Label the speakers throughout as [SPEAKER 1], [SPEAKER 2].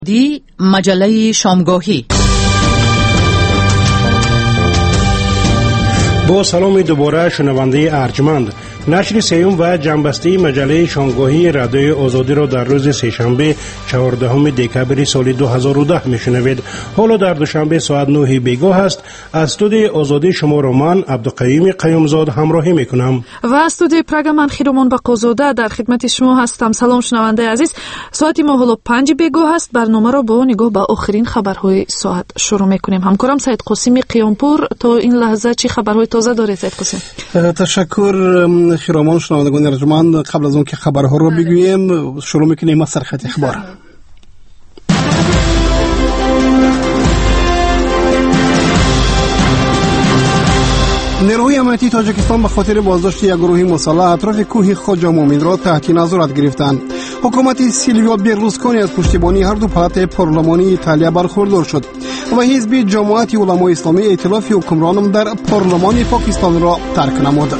[SPEAKER 1] دی مجله شامگاهی.
[SPEAKER 2] با سلام دوباره شنونده ارجمند، نشر سیوم و جنبسته مجله شامگاهی رادیوی آزادی را در روز سه‌شنبه 14 دکبر سال 2010 میشنوید. حالا در دوشنبه ساعت 9 بیگاه است. از استودیوی آزادی شما را من عبدالقیوم قیومزاد همراهی میکنم
[SPEAKER 3] و استودیوی پراگا من خیرومان بقازاده در خدمت شما هستم. سلام شنونده عزیز، ساعت ما حالا 5 بیگاه است. برنامه را با نگاه به آخرین خبرهای ساعت شروع میکنیم. همکارم سید قاسمی قیامپور تا این لحظه چه خبرهای تازه دارید سید قاسم؟
[SPEAKER 4] تشکر خیرومان. شنوندگان ارجمند، قبل از اون که خبرها رو بگوییم شروع میکنیم از سرخط اخبار. نیروهای امنیتی تاجیکستان به خاطر بازداشت یک گروه مسلح اطراف کوه خواجه مومن را تحت نظارت گرفتند. حکومت سیلویو برلوسکونی از پشتیبانی هر دو پالات پارلمانی ایتالیا برخوردار شد و حزب جماعت علمای اسلامی ائتلاف حکمران در پارلمان پاکستان را ترک نمود.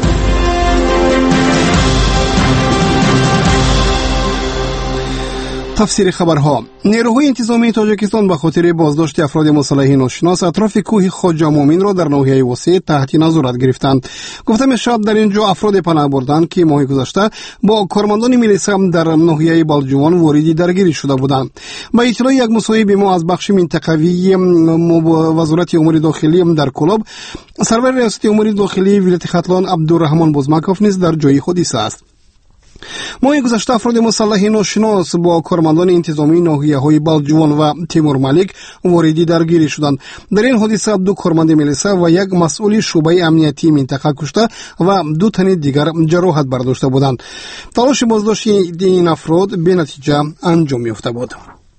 [SPEAKER 4] تفسیر خبرها. نیروهای انتظامی تاجیکستان به خاطر بازداشت افراد مسلح ناشناس اطراف کوه خواجه مومن را در ناحیه وسیع تحت نظارت گرفتند. گفته میشد در اینجا افراد پناه بردند که ماه گذشته با کارمندان میلیسا در ناحیه بالجوان واردی درگیری شده بودند. با اطلاع یک مصاحبه ما از بخش منطقوی وزارت امور داخلی در کلوب، سرور ریاست امور داخلی ولایت ختلان عبدالرحمن بزمکوف نیز در جای حادثه است. ماه گذشته افراد مسلح ناشناس با کارمندان انتظامی ناحیه‌های بالجوان و تیمور ملک واردی درگیری شدند. در این حادثه دو کارمند میلیسا و یک مسئول شعبه امنیتی منطقه کشته و دو تن دیگر جراحت برداشته بودند. تلاش بازداشت این افراد به نتیجه انجام یافته بود.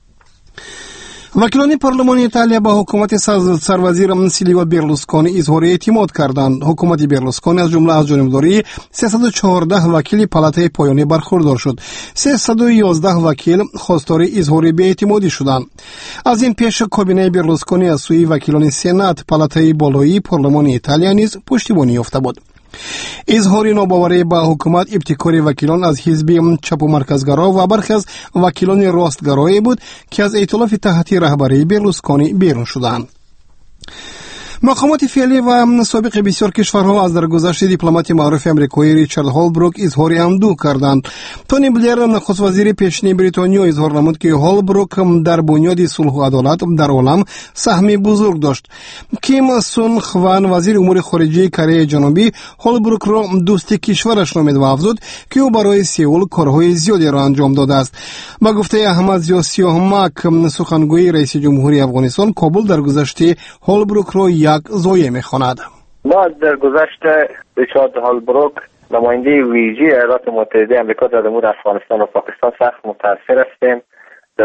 [SPEAKER 4] وکیلان پارلمان ایتالیا به حکومت سروزیر سیلویو برلوسکونی اظهار اعتماد کردند. حکومت برلوسکونی از جمله از جانبداری 314 وکیل پالاتای پایانی برخوردار شد. 311 وکیل خواستار اظهار بی‌اعتمادی شدند. از این پیش کابینه برلوسکونی از سوی وکیلان سنات پالاتای بالایی پارلمان ایتالیا نیز پشتیبانی یافته بود. اظهار ناباوری با حکومت ابتکار وکیلان از حزب چپ و مرکزگرا و برخی از وکیلان راستگرایی بود که از ائتلاف تحت رهبری برلوسکونی بیرون شدند. مقامات فعلی و سابق بسیار کشورها از درگذشت دیپلمات معروف آمریکایی ریچارد هولبروک اظهار اندوه کردند. تونی بلیر نخست وزیر پیشین بریتانیا اظهار نمود که هولبروک در بنیاد صلح و عدالت در عالم سهمی بزرگ داشت. کیم سون خوان وزیر امور خارجه کره جنوبی هولبروک را دوست کشورش نامید و افزود که او برای سئول کارهای زیادی را انجام داده است. با گفته احمد ضیا سیاهمک سخنگوی رئیس جمهوری افغانستان، کابل در گذشته هولبروک را یک زویه میخواند.
[SPEAKER 5] ما در گذشته ریچارد هولبروک نماینده ویژه ایالات متحده آمریکا در امور افغانستان و پاکستان سخت متاثر هستیم. در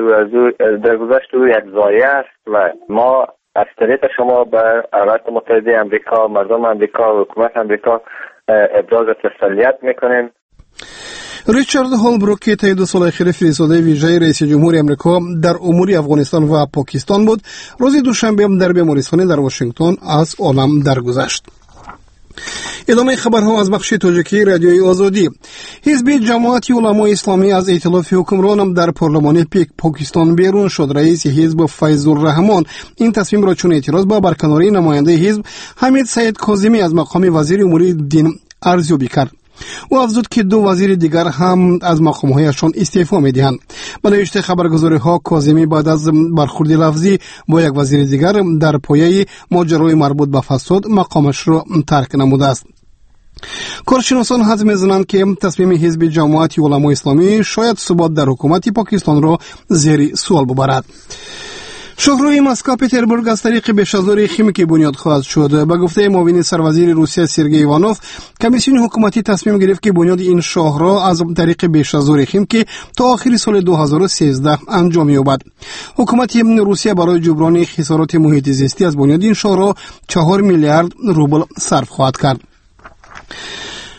[SPEAKER 5] گذشته او یک زایه است و ما از طریق شما به ایالات متحده آمریکا، مردم آمریکا و حکومت آمریکا ابراز تسلیت میکنیم.
[SPEAKER 4] ریچارد هولبروک که طی 2 سال اخیر فرستاده ویژه رئیس جمهور آمریکا در امور افغانستان و پاکستان بود، روز دوشنبه در بیمارستان در واشنگتن از عالم درگذشت. ادامه خبرها از بخش تاجیکی رادیوی آزادی. حزب جماعت علمای اسلامی از ائتلاف حکمران در پارلمان پاکستان بیرون شد. رئیس حزب فیض الرحمن این تصمیم را چون اعتراض به برکناری نماینده حزب حمید سید کاظمی از مقام وزیر امور دین ارزیابی کرد. او افزود که 2 وزیر دیگر هم از مقامهایشان استعفا می‌دهند. به نوشته خبرگزاری‌ها، کاظمی بعد از برخورد لفظی با یک وزیر دیگر در پایه ماجرای مربوط به فساد مقامش را ترک نموده است. کارشناسان حدس می‌زنند که تصمیم حزب جماعت علمای اسلامی شاید ثبات در حکومت پاکستان را زیر سوال ببرد. شهرهای مسکو پتربورگ از طریق بشازور خیمیکی بنیاد خواهد شد. به گفته معاون سروزیر روسیه سرگئی ایوانوف، کمیسیون حکومتی تصمیم گرفت که بنیاد این شهرها از طریق بشازور خیمیکی تا آخر سال 2013 انجام یابد. حکومت روسیه برای جبران خسارات محیط زیستی از بنیاد این شهرها 4 میلیارد روبل صرف خواهد کرد.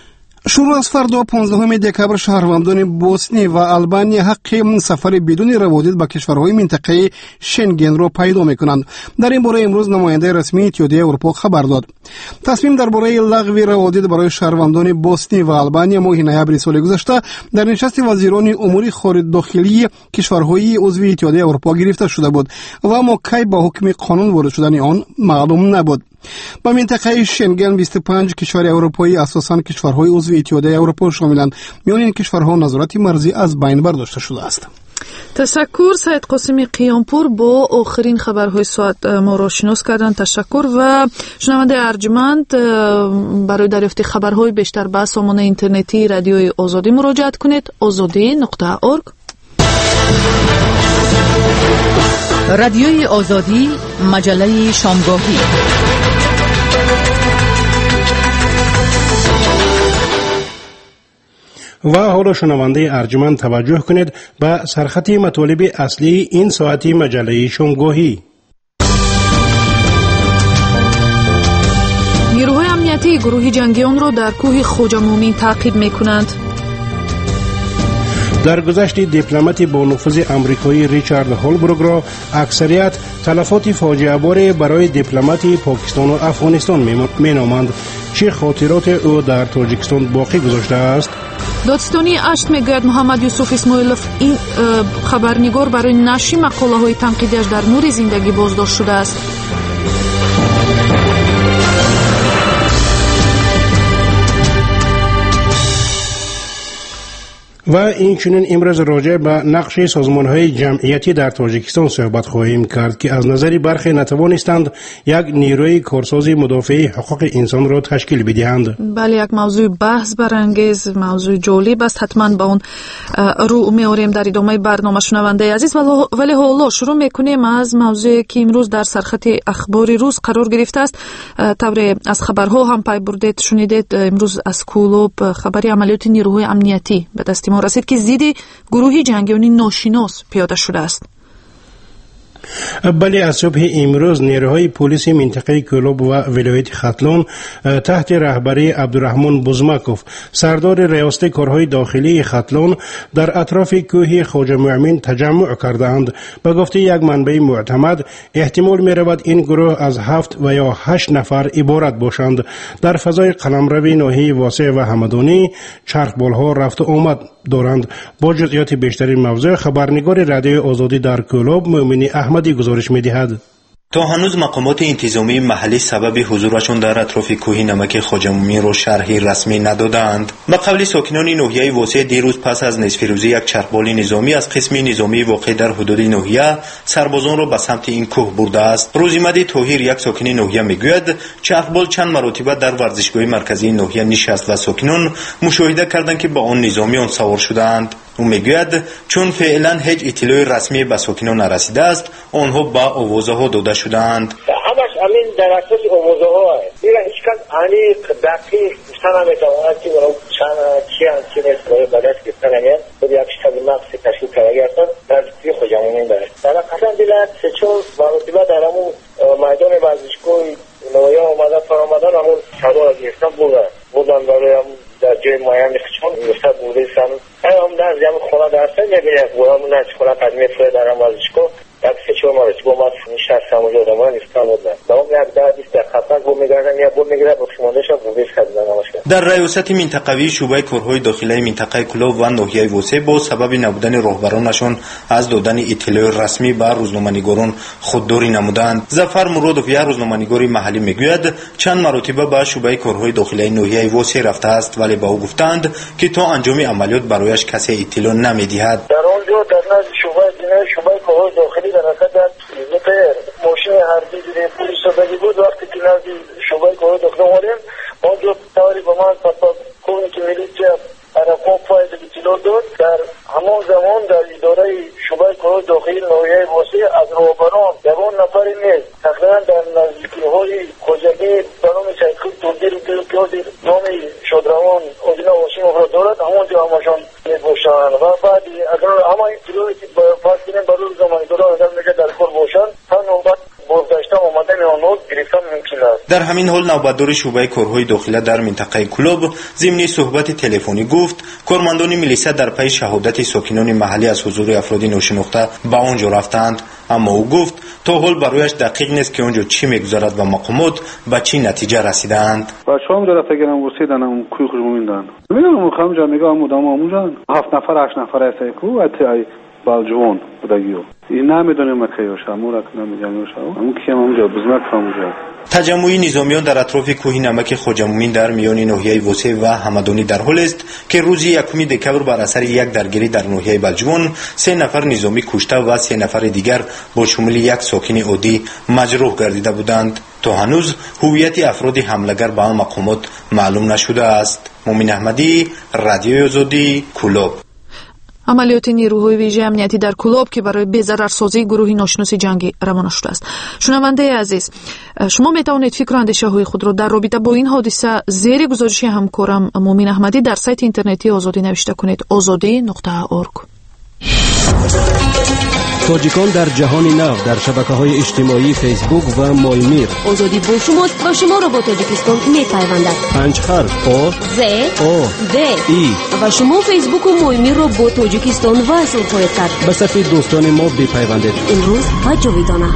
[SPEAKER 4] شروع از فردا 15 دکبر شهروندان بوسنی و آلبانی حق سفر بدون روادید به کشورهای منطقه شنگن را پیدا می‌کنند. در این باره امروز نماینده رسمی اتحادیه اروپا خبر داد. تصمیم درباره لغو روادید برای شهروندان بوسنی و آلبانی ماه نوامبر سال گذشته در نشست وزیران امور خارج داخلی کشورهای عضو اتحادیه اروپا گرفته شده بود و اما کی با حکم قانون وارد شدن آن معلوم نبود. با منطقه شنگن 25 کشور اروپایی اساساً کشورهای عضو اتحادیه اروپا شاملند. میان این کشورها نظارت مرزی از بین برداشته شده است.
[SPEAKER 3] تشکر سید قاسمی قیامپور با آخرین خبرهای ساعت ما را شناس کردن. تشکر و شنونده ارجمند برای دریافت خبرهای بیشتر به سامانه اینترنتی رادیوی آزادی مراجعه کنید. azadi.org.
[SPEAKER 1] رادیوی آزادی، مجله شامگاهی.
[SPEAKER 2] و حالا شنونده ارجمند توجه کنید به سرخط مطالب اصلی این ساعتی مجله شامگاهی.
[SPEAKER 3] نیروهای امنیتی گروه جنگیان را در کوه خوجه مومین تعقیب می‌کنند.
[SPEAKER 2] در گذشت دیپلمات با نفوذ آمریکایی ریچارد هولبروک را اکثریت تلفات فاجعه بار برای دیپلمات پاکستان و افغانستان مینامند. چه خاطرات او در تاجیکستان باقی گذاشته است؟
[SPEAKER 3] دادستانی اشت میگوید محمد یوسف اسماعیلوف این خبرنگار برای نشر مقاله‌های تنقیدیش در نور زندگی بازداشت شده است.
[SPEAKER 2] و این چنین امروز راجع به نقش سازمان‌های جمعیتی در تاجیکستان صحبت خواهیم کرد که از نظر برخی نتوانستند یک نیروی کارساز مدافع حقوق انسان را تشکیل بدهند.
[SPEAKER 3] بله، یک موضوع بحث برانگیز، موضوع جالب است. حتما با اون رو می‌آوریم در ادامه برنامه شنونده عزیز. ولی حالا شروع می‌کنیم از موضوعی که امروز در سرخط اخبار روز قرار گرفته است. طور از خبرها هم پی بردید شنیدید امروز از کولوب خبری عملیات نیروهای امنیتی به دست ما رسید که ضد گروه جنگیان ناشناس پیاده شده است.
[SPEAKER 2] بله، از صبح امروز نیروهای پلیس منطقه کولوب و ولایت ختلون تحت رهبری عبدالرحمن بوزماکوف سردار ریاست کارهای داخلی ختلون در اطراف کوه خوجه مومین تجمع کردند. به گفته یک منبع معتمد احتمال می رود این گروه از 7 و یا 8 نفر عبارت باشند. در فضای قلمرو ناحیه واسع و همدانی چرخبالها رفت و آمد دارند. با جزئیات بیشتر موضوع خبرنگار رادیو آزادی در کولوب مومنی احمدی گزارش می‌دهد.
[SPEAKER 6] تا هنوز مقامات انتظامی محلی سبب حضورشون در اطراف کوه نمک خوجه مومین رو شرحی رسمی ندادند. به قول ساکنان ناحیه واسع دیروز پس از نصف روزی یک چرخبال نظامی از قسم نظامی واقع در حدود ناحیه سربازان را به سمت این کوه برده است. روزیمدی طاهر یک ساکن ناحیه میگوید چرخبال چند مرتبه در ورزشگاه مرکزی ناحیه نشست و ساکنان مشاهده کردند که با آن نظامیان سوار شدند. او میگوید چون فعلا هیچ اطلاع رسمی به ساکنان نرسیده است آنها با آوازها داده شدند.
[SPEAKER 7] همش همین در اساس آوازها است. دیگه هیچ کس عمیق دقیق نمیتواند که چی برای بدش گفتن نمیاد. خود یک شتاب نقص تشکیل کرده هستند در توی خوجه مومین دارد. در قسم دیلت سه چون مرتبه در همون میدان ورزشگاه نویا آمده فرامدن همون شبا را گرفتن بودن برای هم در جای معین چون گفته بوده سن هم در جمع خونه درسته نبینید و همون نچ خونه قدمی فرای در هم ورزشگاه یک سه چون مرتبه ما نشست همون جا دمانه نیستان بودن و هم یک در دیست در خطنگ بود میگردن یا بود میگرد بخشمانده شد بودیش کردن نماشکن.
[SPEAKER 6] در ریاست منطقوی شعبه کارهای داخلی منطقه کولوب و ناحیه واسع با سبب نبودن راهبرانشان از دادن اطلاع رسمی به روزنامه‌نگاران خودداری نمودند. ظفر مرادوف یک روزنامه‌نگار محلی میگوید چند مرتبه به شعبه کارهای داخلی ناحیه واسع رفته است ولی با او گفتند که تا انجام عملیات برایش کسی اطلاع نمیدهد.
[SPEAKER 7] در آنجا در نزد شعبه کارهای داخلی در حقیقت ماشین حربی پلیس بگی بود وقتی که نزد شعبه کارهای داخلی آمدیم آنجا تاری به من کنی که میلیچه عرفان فاید اطلاع داد. در همان زمان در اداره شعبه کارهای داخلی ناحیه واسع از راهبران دوان نفری نیست تقریبا در نزدیکی‌های خوجگی به نام سیدخوی توندیر که نام شادروان اجنا واشین را دارد همانجا همشان میباشند و بعد اگر همه اطلاعی که فرض کنیم برای روزنامه‌نگاران اگر میگه در کار باشند تا نوبت بازداشتن آمدن آنها گرفتن ممکن است.
[SPEAKER 6] در همین حال نوبتدار شعبه کارهای داخله در منطقه کلوب ضمن صحبت تلفنی گفت کارمندان میلیسا در پی شهادت ساکنان محلی از حضور افراد ناشناخته به آنجا رفتند، اما او گفت تا حال برایش دقیق نیست که آنجا چی میگذرد و مقامات به چی نتیجه رسیدند.
[SPEAKER 8] بچه‌ها اونجا رفتگیرن ورسیدن کوی خوش موندن. میدونم خودم میگم آموزان 7 نفر 8 نفر است کو اتای بالجون بودگیو این نمیدونم که یوشا مورک نمیگم یوشا اون کیم اونجا بزنک اونجا.
[SPEAKER 6] تجمع نظامیان در اطراف کوه نمک خواجه مومین در میان ناحیه وسه و همدانی در حال است که روز 1 دکبر بر اثر یک درگیری در ناحیه بلجوان 3 نفر نظامی کشته و 3 نفر دیگر با شمول یک ساکن عادی مجروح گردیده بودند. تا هنوز هویت افراد حمله‌گر به آن مقامات معلوم نشده است. مومین احمدی، رادیوی آزادی، کلوب.
[SPEAKER 3] عملیات نیروهای ویژه امنیتی در کلوب که برای بی‌ضررسازی گروه ناشناس جنگی روانه شده است. شنونده عزیز، شما میتوانید فکر و اندیشه‌های خود را در رابطه با این حادثه زیر گزارش همکارم مومین احمدی در سایت اینترنتی آزادی نوشته کنید. azadi.org.
[SPEAKER 9] تاجیکان در جهان نو در شبکه‌های اجتماعی فیسبوک و مایمیر.
[SPEAKER 10] آزادی با شماست و شما را با تاجیکستان می‌پیوندد.
[SPEAKER 9] 5 حرف آ
[SPEAKER 10] ز
[SPEAKER 9] او
[SPEAKER 10] د
[SPEAKER 9] ای
[SPEAKER 10] و شما فیسبوک و مایمیر را با تاجیکستان وصل خواهید کرد.
[SPEAKER 9] به صف دوستان ما بپیوندید.
[SPEAKER 10] امروز و جاویدانه.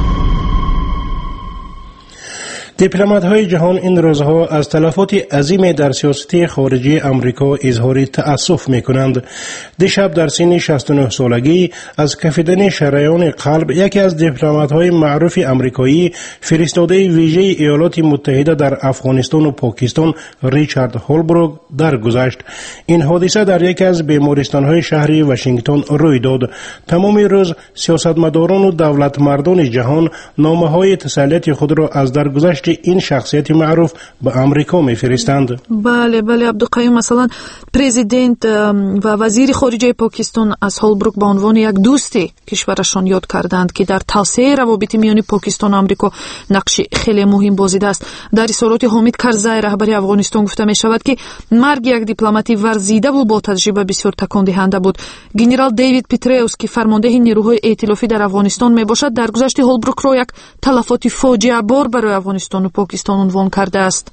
[SPEAKER 2] دیپلمات‌های جهان این روزها از تلفات عظیم در سیاست خارجی آمریکا اظهار تأسف می‌کنند. دیشب در سن 69 سالگی از کفیدن شریان قلب یکی از دیپلمات‌های معروف آمریکایی فرستاده ویژه ایالات متحده در افغانستان و پاکستان ریچارد هولبروک درگذشت. این حادثه در یکی از بیمارستان‌های شهری واشنگتن روی داد. تمام روز سیاستمداران و دولتمردان جهان نامه‌های تسلیت خود را از درگذشت این شخصیت معروف به امریکا میفرستند.
[SPEAKER 3] بله عبدالقیوم، مثلا پرزیدنت و وزیر خارجه پاکستان از هولبروک به عنوان یک دوستی کشورشان یاد کردند که در توسعه روابط میان پاکستان و آمریکا نقش خیلی مهم بازیده است. در رسالت حامد کرزای رهبر افغانستان گفته می شود که مرگ یک دیپلمات ورزیده و با تجربه بسیار تکان دهنده بود. گنرال دیوید پیتریوس که فرمانده نیروهای ائتلافی در افغانستان می باشد درگذشت هولبروک را یک تلفات فاجعه بار برای افغانستان و پاکستان عنوان کرده است.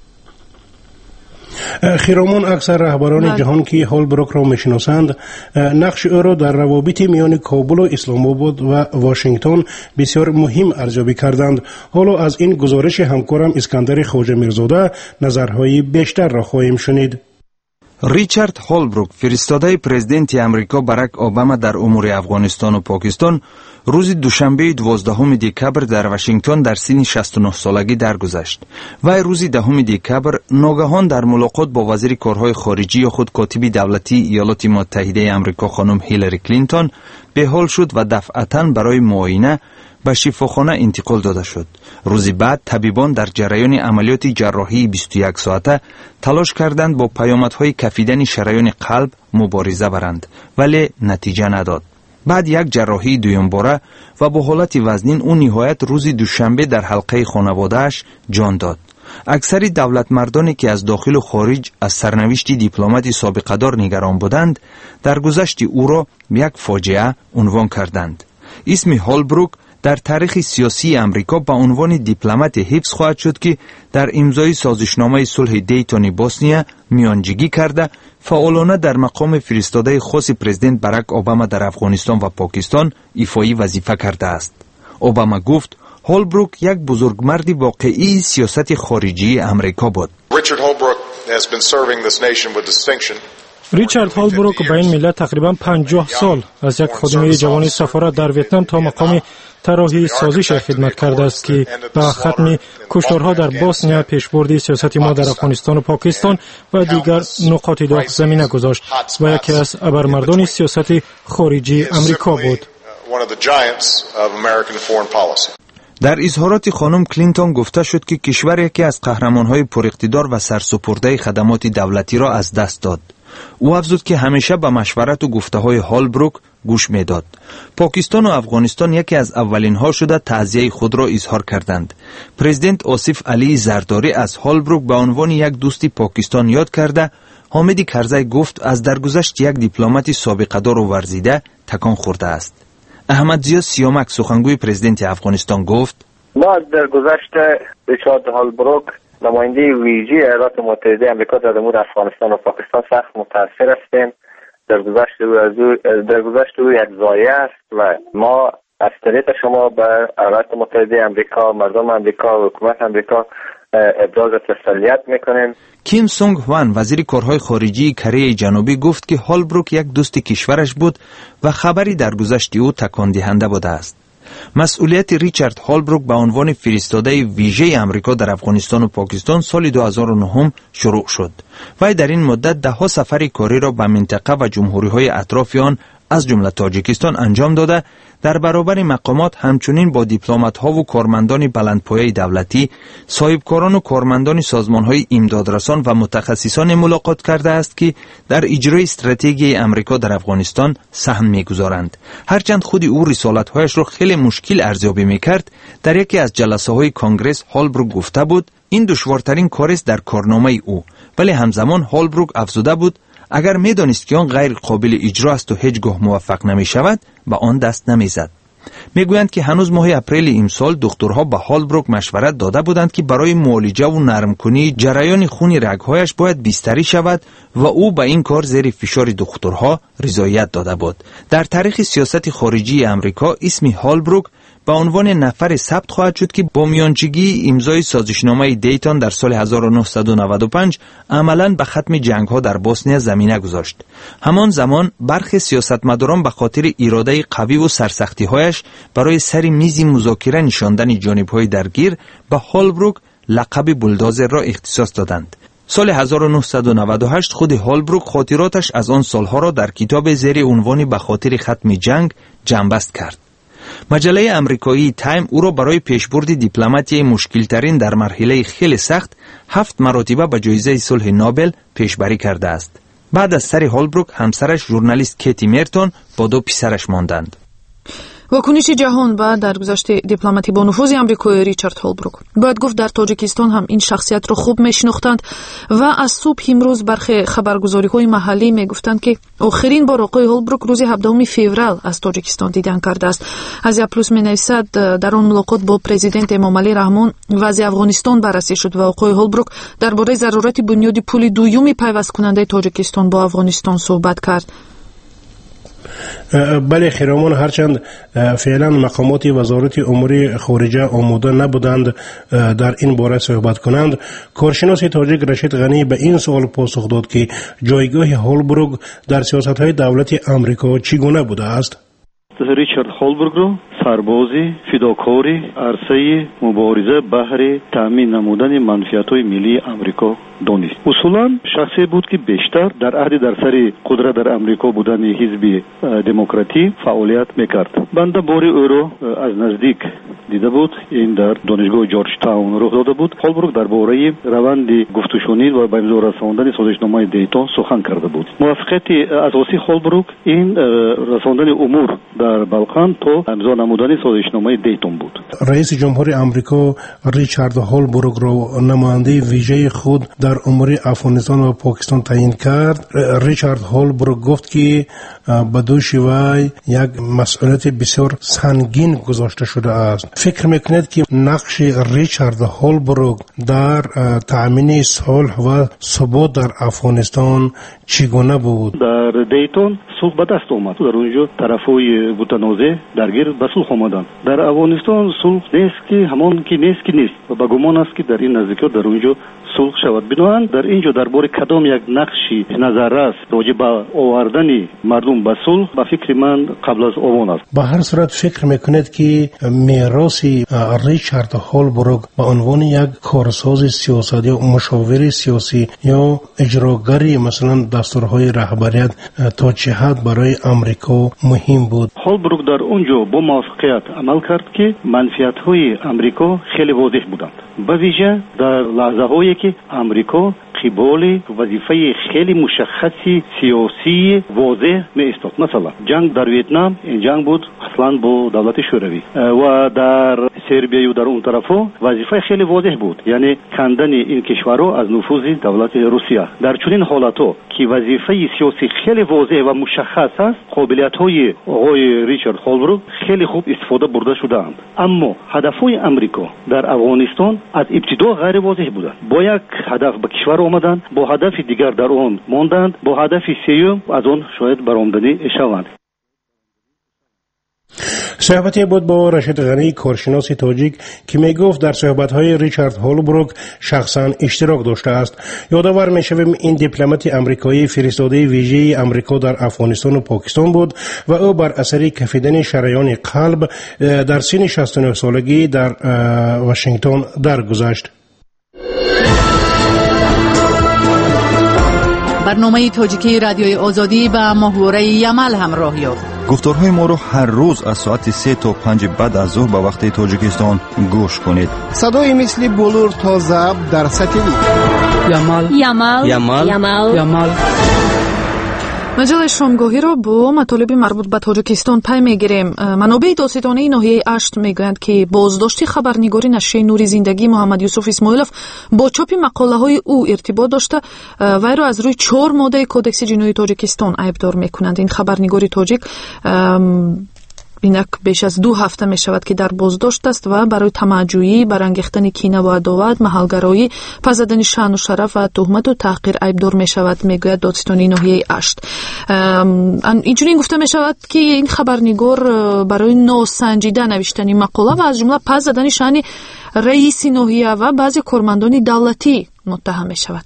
[SPEAKER 2] خیرامان اکثر رهبران جهان که هولبروک را میشناسند نقش او را در روابط میان کابل و اسلام آباد و واشنگتن بسیار مهم ارزیابی کردند. حالا از این گزارش همکارم اسکندر خواجه میرزاده نظرهای بیشتر را خواهیم شنید.
[SPEAKER 11] ریچارد هولبروک فرستاده پرزیدنت امریکا باراک اوباما در امور افغانستان و پاکستان روز دوشنبه 12 دکبر در واشنگتن در سن 69 سالگی درگذشت. وی روز 10 دکبر ناگهان در ملاقات با وزیر کارهای خارجی خود کاتب دولتی ایالات متحده آمریکا خانم هیلاری کلینتون به حال شد و دفعتاً برای معاینه به شفاخانه انتقال داده شد. روزی بعد طبیبان در جریان عملیات جراحی 21 ساعته تلاش کردند با پیامدهای کفیدن شریان قلب مبارزه برند، ولی نتیجه نداد. بعد یک جراحی دویم باره و با حالت وزنین او نهایت روز دوشنبه در حلقه خانواده‌اش جان داد. اکثر دولت مردانی که از داخل و خارج از سرنوشت دیپلمات سابقه دار نگران بودند در گذشت او را یک فاجعه عنوان کردند. اسم هولبروک در تاریخ سیاسی امریکا با عنوان دیپلمات حفظ خواهد شد که در امضای سازشنامه صلح دیتون بوسنیا میانجیگی کرده فعالانه در مقام فرستاده خاص پرزیدنت باراک اوباما در افغانستان و پاکستان ایفای وظیفه کرده است. اوباما گفت هولبروک یک بزرگمرد واقعی سیاست خارجی امریکا بود.
[SPEAKER 12] ریچارد هولبروک به این ملت تقریبا 50 سال از یک خادم جوان سفارت در ویتنام تا مقام طراحی سازش خدمت کرده است که به ختم کشتارها در بوسنیا پیشبرد سیاست ما در افغانستان و پاکستان و دیگر نقاط داغ زمینه گذاشت و یکی از ابرمردان سیاست خارجی امریکا بود.
[SPEAKER 11] در اظهارات خانم کلینتون گفته شد که کشور یکی از قهرمانهای پراقتدار و سرسپرده خدمات دولتی را از دست داد. او افزود که همیشه به مشورت و گفته‌های هولبروک گوش می‌داد. پاکستان و افغانستان یکی از اولین ها شده تعزیه خود را اظهار کردند. پرزیدنت آصف علی زرداری از هولبروک به عنوان یک دوست پاکستان یاد کرده. حامد کرزی گفت از درگذشت یک دیپلمات سابقه دار و ورزیده تکان خورده است. احمد زیا سیامک سخنگوی پرزیدنت افغانستان گفت
[SPEAKER 5] ما از درگذشت ریچارد هولبروک نماینده ویژه ایالات متحده آمریکا در امور افغانستان و پاکستان سخت متاثر هستیم. در گذشت او یک ضایعه است و ما از طریق شما به ایالات متحده آمریکا، مردم آمریکا و حکومت آمریکا ابراز تسلیت میکنیم.
[SPEAKER 11] کیم سونگ هوان وزیر کارهای خارجی کره جنوبی گفت که هولبروک یک دوست کشورش بود و خبری در گذشت او تکان دهنده بوده است. مسئولیت ریچارد هولبروک به عنوان فرستاده ویژه آمریکا در افغانستان و پاکستان سال 2009 شروع شد. وی در این مدت ده ها سفر کاری را به منطقه و جمهوری‌های اطراف آن از جمله تاجیکستان انجام داده، در برابر مقامات همچنین با دیپلمات‌ها و کارمندان بلندپایه دولتی، صاحبکاران و کارمندان سازمان‌های امدادرسان و متخصصان ملاقات کرده است که در اجرای استراتژی آمریکا در افغانستان سهم می‌گذارند. هرچند خود او رسالت‌هایش را خیلی مشکل ارزیابی می‌کرد، در یکی از جلسه‌های کنگره هولبروک گفته بود این دشوارترین کار است در کارنامه او، ولی همزمان هولبروک افزوده بود اگر می‌دانست که آن غیر قابل اجرا است و هیچگاه موفق نمی‌شود به آن دست نمی‌زد. میگویند که هنوز ماه اپریل امسال دکترها به هولبروک مشورت داده بودند که برای معالجه و نرم‌کنی جریان خون رگ‌هایش باید بستری شود و او به این کار زیر فشار دکترها رضایت داده بود. در تاریخ سیاست خارجی آمریکا اسم هولبروک به عنوان نفر ثبت خواهد شد که با میانجیگی امضای سازشنامه دیتون در سال 1995 عملاً به ختم جنگ‌ها در بوسنیا زمینه گذاشت. همان زمان برخی سیاستمداران به خاطر اراده قوی و سرسختی‌هایش برای سر میز مذاکره نشاندن جانب‌های درگیر به هولبروک لقب بولدوزر را اختصاص دادند. سال 1998 خود هولبروک خاطراتش از آن سالها را در کتاب زیر عنوان به خاطر ختم جنگ جمع‌بست کرد. مجله امریکایی تایم او را برای پیشبرد دیپلماتی مشکل‌ترین در مرحله خیلی سخت 7 مرتبه به جایزه صلح نوبل پیشبری کرده است. بعد از سر هولبروک همسرش ژورنالیست کیتی مرتون با 2 پسرش ماندند.
[SPEAKER 3] واکنش جهان با درگذشت دیپلماتی با نفوذ آمریکایی ریچارد هولبروک. باید گفت در تاجیکستان هم این شخصیت را خوب میشناختند و از صبح امروز برخی خبرگزاری‌های محلی میگفتند که آخرین بار آقای هولبروک روز 17 فوریه از تاجیکستان دیدن کرده است. از پلوس می‌نویسد در آن ملاقات با پرزیدنت امامعلی رحمان وضع افغانستان بررسی شد و آقای هولبروک درباره ضرورت بنیاد پل دوم پیوست کننده تاجیکستان با افغانستان صحبت کرد.
[SPEAKER 2] بله خیرامان، هرچند فعلا مقامات وزارت امور خارجه آماده نبودند در این باره صحبت کنند، کارشناس تاجیک رشید غنی به این سوال پاسخ داد که جایگاه هولبروک در سیاست‌های دولت آمریکا چگونه بوده است.
[SPEAKER 8] ریچارد هولبروک رو سربازی فداکاری عرصه مبارزه بهر تامین نمودن منفعت‌های ملی آمریکا دانست. اصولاً شخصی بود که بیشتر در عهد در سر قدرت در آمریکا بودن حزب دموکراتی فعالیت میکرد. بنده باری او رو از نزدیک دیده بود. این در دانشگاه جورج تاون رخ داده بود. هولبروک درباره روند گفتگوشنید و به امضا رساندن سازشنامه دیتون سخن کرده بود. موافقت اساسی هولبروک این رساندن امور در بالکان تا امضا نمودن سازشنامه دیتون بود.
[SPEAKER 2] رئیس جمهور آمریکا ریچارد هولبروک را نماینده ویژه خود در امور افغانستان و پاکستان تعیین کرد. ریچارد هولبروک گفت که به دوش وی یک مسئولیت بسیار سنگین گذاشته شده است. فکر میکنید که نقش ریچارد هولبروک در تأمین صلح و ثبات در افغانستان چگونه بود؟
[SPEAKER 8] در دیتون صلح به دست آمد. در اونجا طرفای متنازع درگیر به صلح آمدند. در افغانستان صلح نیست که همان که نیست و به گمان است که در این نزدیکی‌ها در اونجا صلح شود. بنابراین در اینجا درباره کدام یک نقشی نظر است راجع به آوردن مردم به صلح به فکر من قبل از آن است.
[SPEAKER 2] به هر صورت فکر میکنید که میراث ریچارد هولبروک به عنوان یک کارساز سیاسی یا مشاور سیاسی یا اجراگری مثلا دستورهای رهبریت تا چه حد برای آمریکا مهم بود؟
[SPEAKER 8] هولبروک در اونجا با موفقیت عمل کرد که منفعت‌های آمریکا خیلی واضح بودند. به ویژه در لحظه‌هایی که آمریکا قبال وظیفه خیلی مشخصی سیاسی واضح می ایستاد. مثلا جنگ در ویتنام، این جنگ بود اصلا با دولت شوروی و در سربیه و در اون طرفو وظیفه خیلی واضح بود، یعنی کندن این کشورها از نفوذ دولت روسیه. در چنین حالاتو که وظیفه سیاسی خیلی واضح و مشخص است، قابلیت‌های آقای ریچارد هولبروک خیلی خوب استفاده برده شدند. اما هدف‌های امریکا در افغانستان از ابتدا غیر واضح بودند. با یک هدف به کشور آمدند، با هدف دیگر در آن ماندند، با هدف سوم از آن شاید برآمدنی شوند.
[SPEAKER 2] صحبتی بود با رشید غنی، کارشناس تاجیک، که می گفت در صحبت‌های ریچارد هولبروک شخصا اشتراک داشته است. یادآور می‌شویم این دیپلمات آمریکایی فرستاده ویژه آمریکا در افغانستان و پاکستان بود و او بر اثر کفیدن شریان قلب در سن 69 سالگی در واشنگتن درگذشت.
[SPEAKER 1] برنامه تاجیکی رادیوی آزادی با محور یمل همراه یافت.
[SPEAKER 11] گفتارهای ما رو هر روز از ساعت 3 تا 5 بعد از ظهر به وقت تاجیکستان گوش کنید.
[SPEAKER 4] صدای مثل بلور تا ضبط در ساتلیت.
[SPEAKER 10] یمل
[SPEAKER 3] مجله شامگاهی را با مطالب مربوط به تاجیکستان پی میگیریم. منابع داستانی ناحیه اشت میگویند که بازداشت خبرنگار نشریه نور زندگی محمد یوسف اسماعیلوف با چاپ مقاله های او ارتباط داشته وی را از روی 4 ماده کودکس جنایی تاجیکستان عیبدار میکنند. این خبرنگار تاجیک اینک بیش از 2 هفته می شود که در بازداشت است و برای طمع‌جویی، برانگیختن کینه و عداوت، محلگرایی، پس زدن شأن و شرف و تهمت و تحقیر عیبدار می شود، میگوید دادستانی ناحیه اشت. اینجوری گفته می شود که این خبرنگار برای ناسنجیده نوشتن مقاله و از جمله پس زدن شأن رئیس ناحیه و بعضی کارمندان دولتی متهم می شود.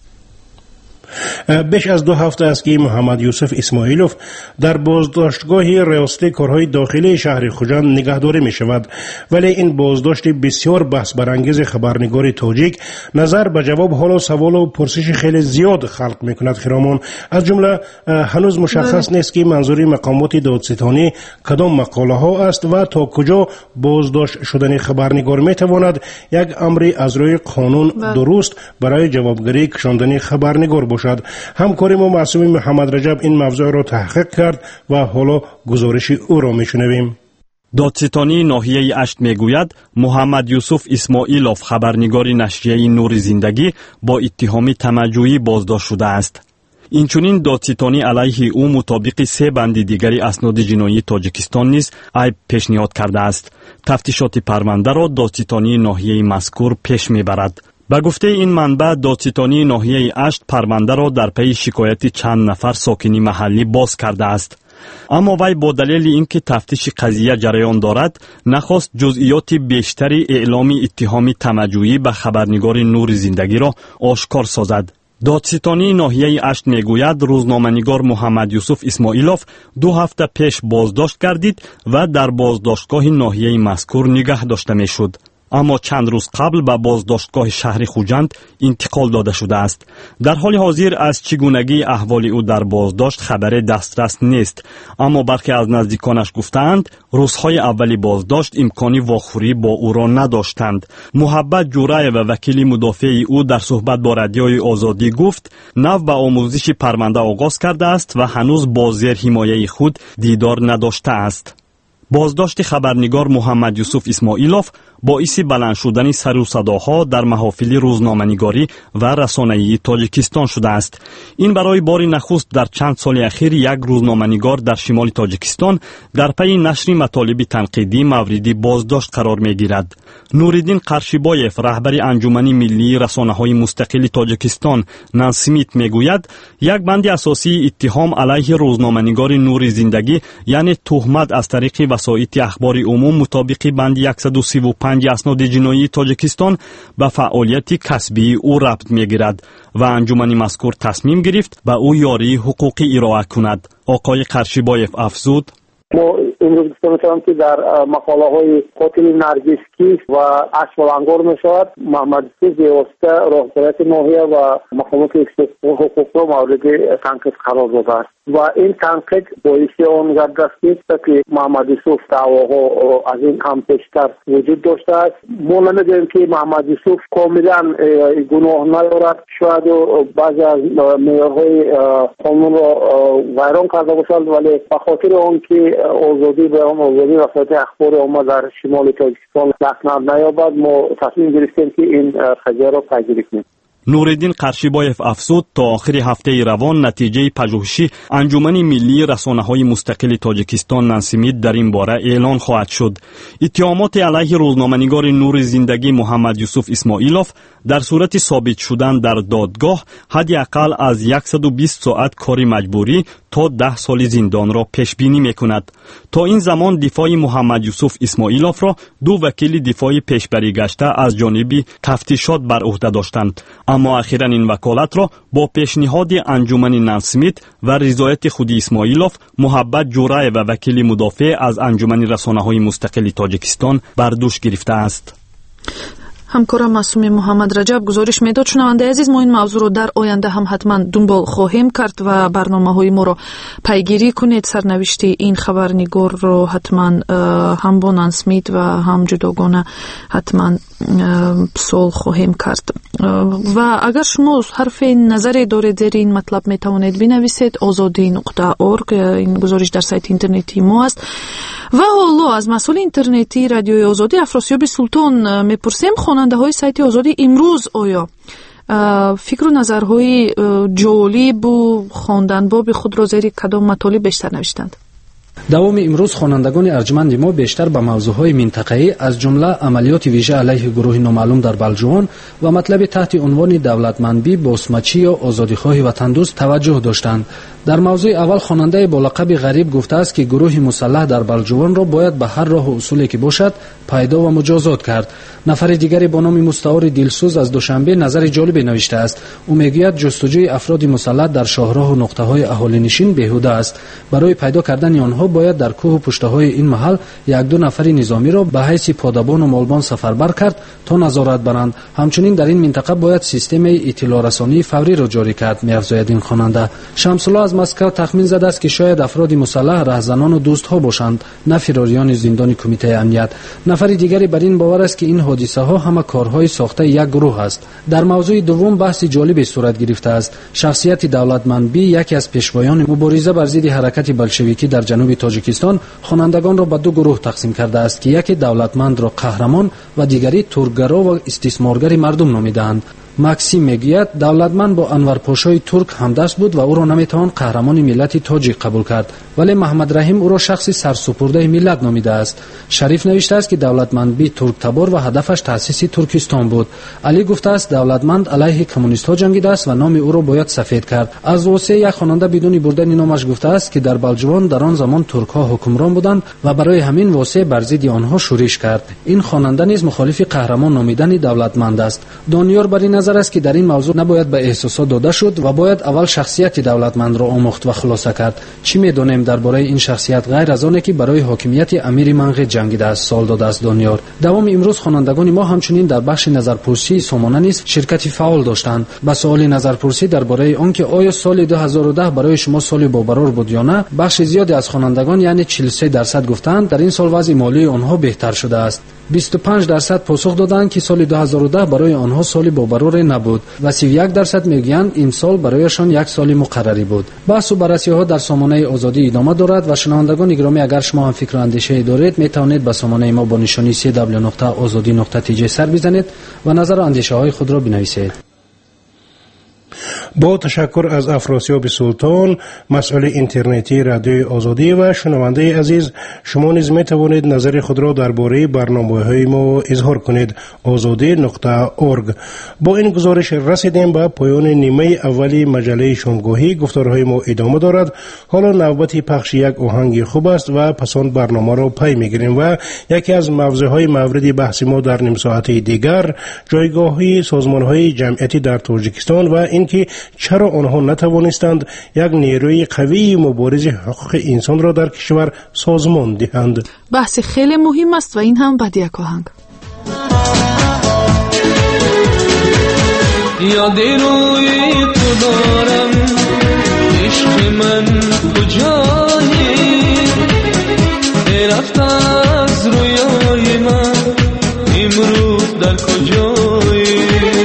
[SPEAKER 2] بیش از 2 هفته است که محمد یوسف اسماعیلوف در بازداشتگاه ریاست کارهای داخلی شهر خوجند نگهداری می شود، ولی این بازداشت بسیار بحث برانگیز خبرنگار تاجیک نظر به جواب حال و سوال و پرسش خیلی زیاد خلق می کند. خرامان، از جمله هنوز مشخص نیست که منظور مقامات دادستانی کدام مقاله ها است و تا کجا بازداشت شدن خبرنگار می تواند یک امر از روی قانون درست برای جوابگیری کشاندن خبرنگار باشد. همکار ما معصوم محمد رجب این موضوع را تحقیق کرد و حالا گزارش او را میشنویم.
[SPEAKER 13] دادستانی ناحیه اشت میگوید محمد یوسف اسماعیلوف خبرنگار نشریه نور زندگی با اتهام طمع‌جویی بازداشت شده است. اینچنین دادستانی علیه او مطابق 3 بند دیگری اسناد جنایی تاجیکستان نیز عیب پیشنهاد کرده است. تفتیشات پرونده را دادستانی ناحیه مذکور پیش میبرد. به گفته این منبع، دادستانی ناحیه اشت پرونده را در پی شکایت چند نفر ساکنی محلی باز کرده است. اما وی با دلیل اینکه تفتیش قضیه جریان دارد نخواست جزئیات بیشتری اعلام اتهام طمع‌جویی به خبرنگار نور زندگی را آشکار سازد. دادستانی ناحیه اشت میگوید روزنامه‌نگار محمد یوسف اسماعیلوف 2 هفته پیش بازداشت گردید و در بازداشتگاه ناحیه مذکور نگه داشته میشد. اما چند روز قبل به بازداشتگاه شهر خوجند انتقال داده شده است. در حال حاضر از چگونگی احوال او در بازداشت خبر دسترس نیست، اما برخی از نزدیکانش گفتند روزهای اولی بازداشت امکانی واخوری با او را نداشتند. محبت جورای و وکیل مدافع او در صحبت با رادیوی آزادی گفت نو به آموزش پرونده آغاز کرده است و هنوز با زیر حمایه خود دیدار نداشته است. بازداشت خبرنگار محمد یوسف اسماعیلوف باعث بلند شدن سر و صداها در محافل روزنامه‌نگاری و رسانه‌ای تاجیکستان شده است. این برای بار نخست در چند سال اخیر یک روزنامه‌نگار در شمال تاجیکستان در پی نشر مطالب تنقیدی مورد بازداشت قرار می‌گیرد. نوریدین قرشیبایف، رهبر انجمن ملی رسانه‌های مستقل تاجیکستان نانسمیت میگوید یک بند اساسی اتهام علیه روزنامه‌نگار نور زندگی، یعنی تهمت از طریق وسایط اخبار عموم مطابق بند 135 اسناد جنایی تاجیکستان به فعالیت کسبی او ربط می‌گیرد و انجمن مذکور تصمیم گرفت به او یاری حقوقی ارائه کند. آقای قرشیبایف افزود:
[SPEAKER 7] ما امروز گفته میتونم که در مقاله های قاتل نرگس کیش و اشوالانگار میشود محمد یوسف به واسطه راهبریت ناحیه و مقامات حقوق را مورد تنقید قرار داده است و این تنقید باعث آن گردیده است که محمد یوسف دعواها از این هم پیشتر وجود داشته است. ما نمیدونیم که محمد یوسف کاملا گناه ندارد، شاید بعضی از معیارهای قانون را ویران کرده باشد، ولی به خاطر آن که آزادی بیان، آزادی رسانت اخبار عامه در شمال تاجیکستان دستناب نیابد، ما تصمیم گرفتیم که این قضیه را پیگیری کنیم.
[SPEAKER 13] نورالدین قرشیبایف افزود تا آخر هفته روان نتیجه پژوهشی انجمن ملی رسانه‌های مستقل تاجیکستان نانسیمیت در این باره اعلان خواهد شد. اتهامات علیه روزنامه‌نگار نور زندگی محمد یوسف اسماعیلوف در صورت ثابت شدن در دادگاه حداقل از 120 ساعت کاری مجبوری تا 10 سال زندان را پیش بینی می‌کند. تا این زمان دفاع محمد یوسف اسماعیلوف را دو وکیل دفاع پیشبری گشته از جانب تفتیشات بر عهده داشتند، اما اخیراً این وکالت را با پیشنهاد انجمن نانسیمیت و رضایت خود اسماعیلوف، محبت جورای و وکیل مدافع از انجمن رسانه‌های مستقل تاجیکستان بر دوش گرفته است.
[SPEAKER 3] همکارم معصوم محمد رجب گزارش میداد. شنونده عزیز، ما این موضوع رو در آینده هم حتما دنبال خواهیم کرد و برنامه‌های ما رو پیگیری کنید. سرنوشت این خبرنگار رو حتما هم با نانسیمیت و هم جداگانه حتما سوال خواهیم کرد. و اگر شما حرف نظری دارید زیر این مطلب میتوانید بنویسید. azadi.org این گزارش در سایت اینترنتی ما است. و حالا از مسئول اینترنتی رادیوی آزادی افراسیاب سلطان میپرسیم خواننده های سایت آزادی امروز آیا فکر و نظرهای جالب و خواندن باب خود را زیر کدام مطالب بیشتر نوشتند؟
[SPEAKER 14] دوام امروز خوانندگان ارجمند ما بیشتر به موضوعهای منطقه‌ای از جمله عملیات ویژه علیه گروه نامعلوم در بلجوان و مطلب تحت عنوان دولتمندی، باسمچی یا آزادیخواهی وطن دوست توجه داشتند. در موضوع اول خواننده با لقب غریب گفته است که گروه مسلح در بلجوان را باید به هر راه و اصولی که باشد پیدا و مجازات کرد. نفر دیگری با نام مستعار دلسوز از دوشنبه نظر جالبی نوشته است. او میگوید جستجوی افراد مسلح در شاهراه و نقطه‌های اهالی نشین بیهوده است. برای پیدا کردن آنها باید در کوه و پشته‌های این محل یک دو نفر نظامی را به حیث پادبان و مالبان سفربر کرد تا نظارت برند. همچنین در این منطقه باید سیستم اطلاع رسانی فوری را جاری کرد، می‌افزاید این خواننده. شمس الله از مسکو تخمین زده است که شاید افراد مسلح راهزنان و دوست‌ها باشند، نه فراریان زندان کمیته امنیت. نفر دیگری بر این باور است که این حادثه ها همه کارهای ساخته یک گروه است. در موضوع دوم بحث جالبی صورت گرفته است. شخصیت دولتمندی، یکی از پیشوایان مبارزه بر ضد حرکت بلشویکی در جنوب تاجیکستان، خوانندگان را به دو گروه تقسیم کرده است که یکی دولتمند را قهرمان و دیگری ترکگرا و استثمارگر مردم نامیدند. ماکسیم میگوید دولتمند با انور پاشای ترک همدست بود و او را نمیتوان قهرمان ملت تاجیک قبول کرد، ولی محمد رحیم او را شخصی سرسپرده ملت نامیده است. شریف نوشته است که دولتمند بی ترک تبار و هدفش تأسیس ترکستان بود. علی گفته است دولتمند علیه کمونیست ها جنگیده است و نام او را باید سفید کرد. از واسه یک خواننده بدون بردن نامش گفته است که در بلجوان در آن زمان ترک ها حکمران بودند و برای همین واسه بر ضد آنها شورش کرد. این خواننده نیز مخالف قهرمان نامیدن دولتمند است. دانیار بر این نظر است که در این موضوع نباید به احساسات داده شد و باید اول شخصیت دولتمند را آموخت و خلاصه کرد. چی می‌دانیم درباره این شخصیت غیر از آنه که برای حاکمیت امیر منقه جنگیده است، سال داده است دانیار. دوام امروز خوانندگان ما همچنین در بخش نظرپرسی سامانه نیز شرکت فعال داشتند. به سوال نظرپرسی درباره آنکه آیا سال 2010 برای شما سال باقرار بود یا نه، بخش زیادی از خوانندگان یعنی 43% گفتند در این سال وضع مالی آنها بهتر شده است. 25% پاسخ دادند که سال 2010 برای آنها سال باقرار نبود و 31% میگویند این سال برایشان یک سال مقرری بود. بحث و بررسی‌ها در سامانه آزادی ادامه دارد و شنوندگان گرامی اگر شما هم فکر و اندیشه دارید میتوانید به سامانه ما با نشانی www.azadi.tj سر بزنید و نظر و اندیشه‌های خود را بنویسید.
[SPEAKER 2] با تشکر از افراسیاب سلطان، مسئول اینترنتی رادیوی آزادی و شنونده عزیز، شما نیز می توانید نظر خود را درباره برنامه‌های ما اظهار کنید. azadi.org. با این گزارش رسیدیم به پایان نیمه اولی مجله شامگاهی. گفتارهای ما ادامه دارد. حالا نوبت پخش یک آهنگ خوب است و پس آن برنامه را پی میگیریم و یکی از موضوعهای مورد بحث ما در نیم ساعت دیگر جایگاهی سازمان‌های جمعیتی در تاجیکستان و اینکه چرا آنها نتوانستند یک نیروی قوی مبارز حقوق انسان را در کشور سازمان دهند؟
[SPEAKER 3] بحث خیلی مهم است و این هم بعد یک آهنگ.
[SPEAKER 15] یاد روی تو دارم عشق من کجایی رفت از رویای من امروز در کجایی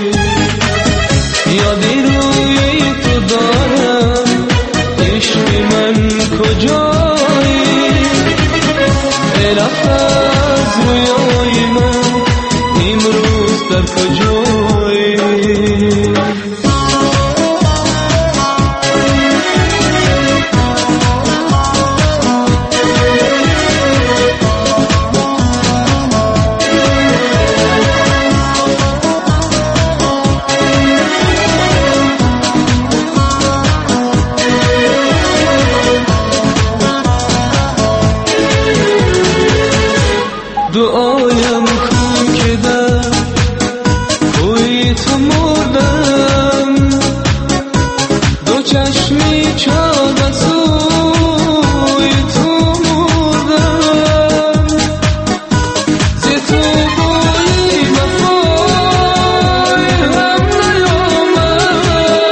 [SPEAKER 15] یاد روی تو دارم عشق من کجایی رفت از رویای من امروز در کجایی دعایم کن که در کوی تو مردم دو چشمی چاق سوی تو مردم ز تو بوی وفای هم نیامد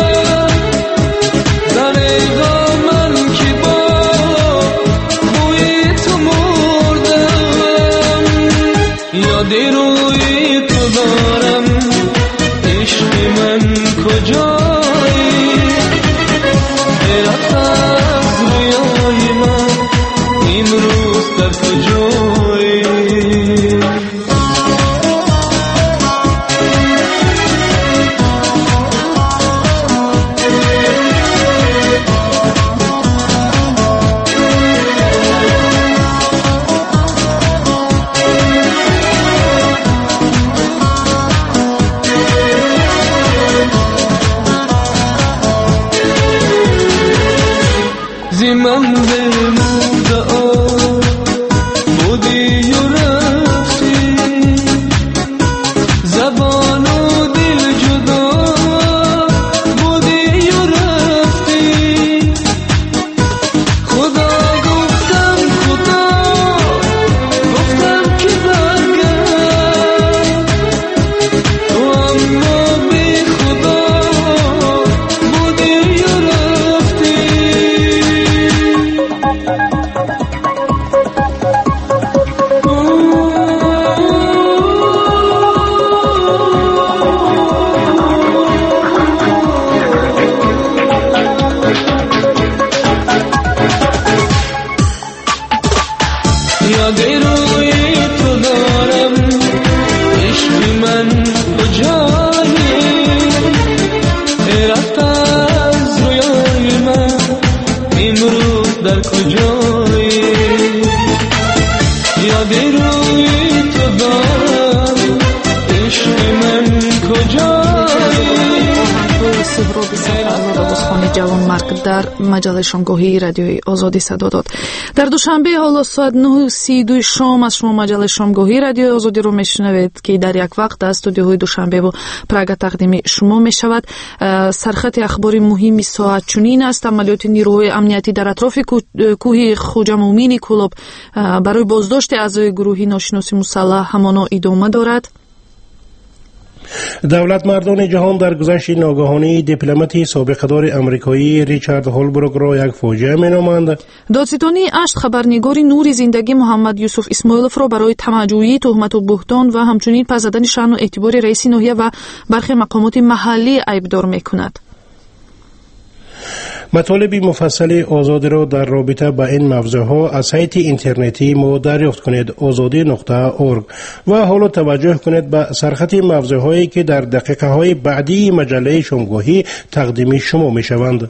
[SPEAKER 15] در من که با بوی تو مردم یاد روی تو دارم عشق من کجایی رفت از رویای من امروز در کجایی زمان دعا بودی و رفتی زبان و دل جدا بودی و رفتی خدا گفتم که برگرد تو اما بی خدا بودی و رفتی یاد روی تو دارم عشق من کجایی رفت از رویای من امروز در کجایی یاد روی تو دارم عشق من کجایی
[SPEAKER 3] سهراب سفر آواز جوان مرگ در مجله شامگاهی رادیوی آزادی صدا داد. در دوشنبه حالا ساعت 9:32 شام از شما مجله شامگاهی رادیوی آزادی رو میشنوید که در یک وقت در استودیوهای دوشنبه و پراگ تقدیم شما میشود. سرخط اخباری مهمی ساعت چنین است: عملیات نیروهای امنیتی در اطراف کوه خوجا مومینی کلوب برای بازداشت اعضای گروه ناشناسی مسلح همانا ادامه دارد.
[SPEAKER 2] دولت مردان جهان در گذشت ناگهانی دیپلماتی سابقه‌دار آمریکایی ریچارد هولبروک را یک فاجعه مینامند.
[SPEAKER 3] دادستانی اشت خبرنگار نور زندگی محمد یوسف اسماعیلوف را برای طمع‌جویی، تهمت و بهتان و همچنین پس زدن شأن و اعتبار رئیس ناحیه و برخی مقامات محلی ایبدار می‌کند.
[SPEAKER 2] مطالب مفصل آزادی را در رابطه با این موضوعها از سایت اینترنتی ما دریافت کنید azadi.org و حالا توجه کنید به سرخط موضوعهایی که در دقیقه های بعدی مجله شامگاهی تقدیم شما می شوند.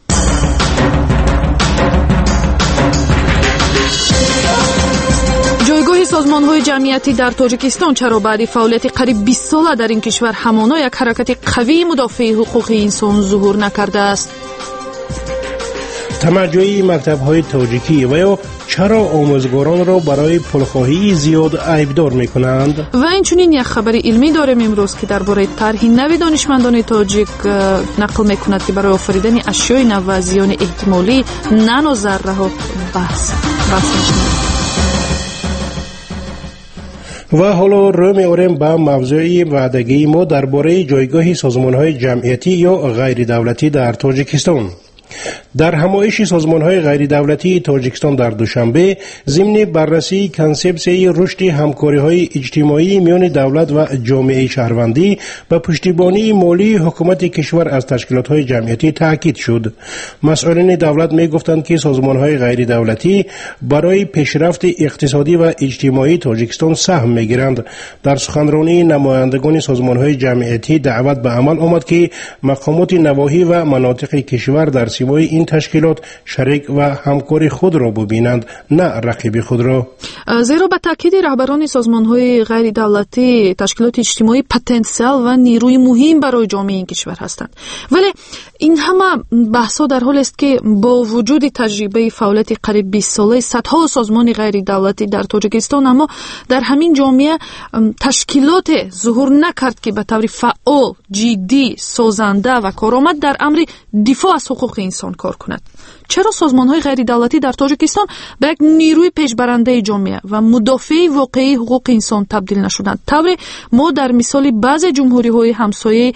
[SPEAKER 3] جایگاه سازمان‌های جمعیتی در تاجیکستان چرا بعد فعالیت قریب 20 ساله در این کشور همانا یک حرکت قوی مدافع حقوق انسان ظهور نکرده است؟
[SPEAKER 2] تمجوی مکتب‌های تاجیکی و یا چرا آموزگاران را برای پولخواهی زیاد عیبدار می‌کنند؟
[SPEAKER 3] و اینچنین یک خبر علمی داریم امروز که درباره طرح نو دانشمندان تاجیک نقل می‌کند که برای آفریدن اشیاء نو و زیان احتمالی نانو ذره ها بحث می‌شود.
[SPEAKER 2] و حالا رو می‌آوریم به موضوع وعدگی ما درباره جایگاه سازمان‌های جمعیتی یا غیر دولتی در تاجیکستان. در همایش سازمان‌های غیر دولتی تاجیکستان در دوشنبه ضمن بررسی کنسپسیای رشد همکاری‌های اجتماعی میان دولت و جامعه شهروندی و پشتیبانی مالی حکومت کشور از تشکیلات‌های جمعیتی تاکید شد. مسئولین دولت می‌گفتند که سازمان‌های غیر دولتی برای پیشرفت اقتصادی و اجتماعی تاجیکستان سهم می‌گیرند. در سخنرانی نمایندگان سازمان‌های جمعیتی دعوت به عمل آمد که مقامات نواحی و مناطق کشور در سیمای این تشکیلات شریک و همکار خود را ببینند، نه رقیب خود را.
[SPEAKER 3] زیرا به تاکید رهبران سازمان‌های غیر دولتی تشکیلات اجتماعی پتانسیل و نیروی مهم برای جامعه این کشور هستند. ولی این همه بحث‌ها در حالی است که با وجود تجربه فعالیت قریب 20 ساله صدها سازمان غیر دولتی در تاجیکستان، اما در همین جامعه تشکیلات ظهور نکرد که به طور فعال، جدی، سازنده و کارآمد در امر دفاع از حقوق انسان کار کند. چرا سازمان‌های غیر دولتی در تاجیکستان به یک نیروی پیشبرنده جامعه و مدافع واقعی حقوق انسان تبدیل نشدند؟ طوری ما در مثال بعضی جمهوری‌های همسایه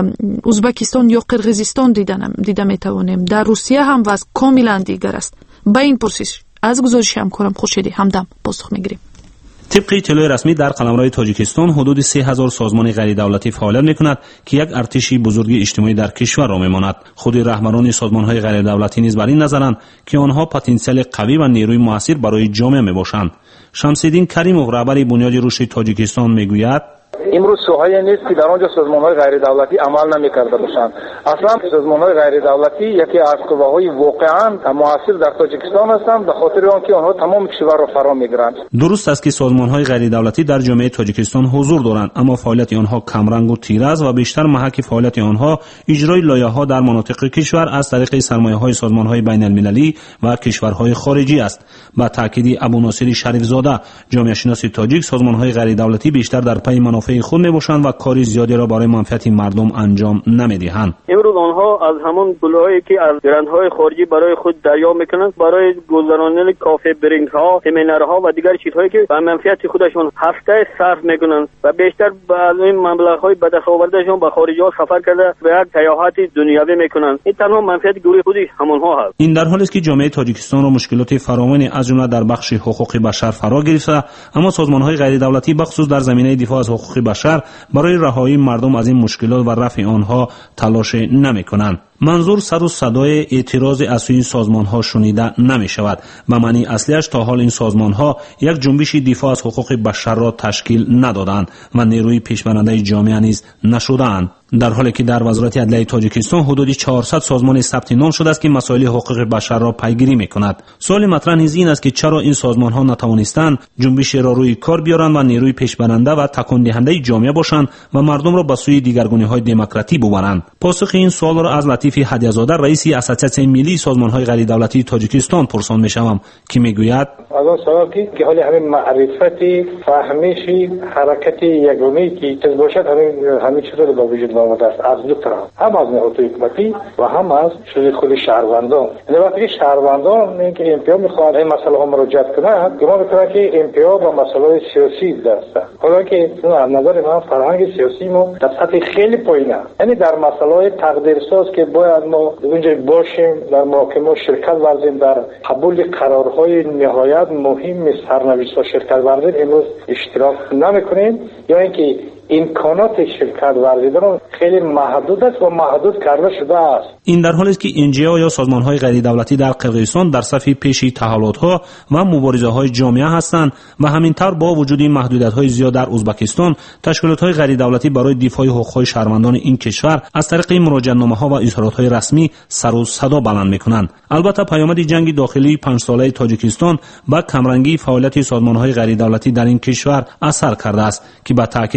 [SPEAKER 3] ازبکستان یا قرقیزستان دیده می‌توانیم. در روسیه هم وضع کاملا دیگر است. به این پرسش از گزارش همکارم خورشیدی همدم پاسخ می‌گیریم.
[SPEAKER 16] طبق اطلاع رسمی در قلمرو تاجیکستان حدود 3000 سازمان غیر دولتی فعالیت می‌کند که یک ارتشی بزرگ اجتماعی در کشور را می‌ماند. خود رهبران سازمان‌های غیر دولتی نیز بر این نظرند که آنها پتانسیل قوی و نیروی موثر برای جامعه میباشند. شمس‌الدین کریموف رهبر بنیاد رشد تاجیکستان میگوید
[SPEAKER 17] امروز سوهایی نیست که در آنجا سازمان‌های غیر دولتی عمل نمی‌کرده باشند. اصلا سازمان‌های غیر دولتی یکی از قواهای واقعاً موثر در تاجیکستان هستند، به خاطر آنکه آنها تمام کشور را فرا می‌گیرند.
[SPEAKER 16] درست است که سازمان‌های غیر دولتی در جامعه تاجیکستان حضور دارند، اما فعالیت آنها کمرنگ و تیره است و بیشتر محک فعالیت آنها اجرای لایحه‌ها در مناطق کشور از طریق سرمایه‌های سازمان‌های بین‌المللی و کشورهای خارجی است. با تاکید ابوناصر شریف زاده، جامعه شناس تاجیک، سازمان‌های غیر دولتی بیشتر در پی منافع خود میباشند و کاری زیادی را برای منفعت مردم انجام نمیدهند.
[SPEAKER 18] امروز آنها از همون پولهایی که از گرندهای خارجی برای خود دریا میکنند برای گذراندن کافه برینگ‌ها، سمینارها و دیگر چیزهایی که به منفعت خودشون هفته صرف میکنند و بیشتر از این مبلغ‌های به دست آوردهشون به خارج‌ها سفر کرده به یک سیاحت دنیوی میکنند. این تنها منفعت گروه خودی همونها هست.
[SPEAKER 16] این در حالی است که جامعه تاجیکستان را مشکلات فراوانی از جمله در بخش حقوق بشر فرا گرفته، اما سازمان‌های غیر دولتی بخصوص در زمینه دفاع از حقوق بشر برای رهایی مردم از این مشکلات و رفع آنها تلاش نمی‌کنند. منظور سر و صدای اعتراض از این سازمان‌ها شنیده نمی‌شود. به معنی اصلیش تا حال این سازمان‌ها یک جنبش دفاع از حقوق بشر را تشکیل ندادند و نیروی پیشبرنده جامعه نیز نشدند. در حالی که در وزارت عدلیه تاجیکستان حدود 400 سازمان ثبت نام شده است که مسائل حقوق بشر را پیگیری می‌کند. سوال مطرح نیز این است که چرا این سازمان‌ها نتوانستند جنبش را روی کار بیارند و نیروی پیشبرنده و تکان دهنده جامعه باشند و مردم را به سوی دیگرگونی‌های دموکراتی ببرند. پاسخ این سوال را از لطیف هدیه‌زاده رئیس اساسیاسیون ملی سازمان‌های غیر دولتی تاجیکستان پرسان می‌شوم که می‌گوید
[SPEAKER 17] از آن سوال که حالی همین معرفتی، فهمیشی، حرکتی یگانه‌ای که چیز باشد همین چیزا رو به وجود آورده است از دو طرف، هم از نهادهای حکومتی و هم از خود شهروندان. یعنی وقتی شهروندان اینکه امپیا می‌خواد این مسئله ها مراجعت کنند، گمان می‌کنند که امپیا با مسائل سیاسی دست است. حالا که از نظر من فرهنگ سیاسی ما در سطح خیلی پایین است. یعنی در مسائل تقدیرساز که باید ما اونجا باشیم، در محاکمه شرکت ورزیم، در قبول قرارهای نهایت مهم سرنوشت‌ها شرکت ورزیم، امروز اشتراک نمی‌کنیم یا اینکه امکانات شرکت ورزیدن خیلی محدود است و محدود کرده شده است.
[SPEAKER 16] این در حالی است که NGO یا سازمان‌های غیر دولتی در قرقیزستان در صف پیشی تحولات‌ها و مبارزه‌های جامعه هستند و همینطور با وجود این محدودیت‌های زیاد در ازبکستان تشکیلات‌های غیر دولتی برای دفاع حقوق شهروندان این کشور از طریق مراجعه‌نامه‌ها و اظهارات‌های رسمی سر و صدا بلند می‌کنند. البته پیامد جنگ داخلی 5 ساله تاجیکستان با کمرنگی فعالیت سازمان‌های غیر دولتی در این کشور اثر کرده است که با تاکید سفر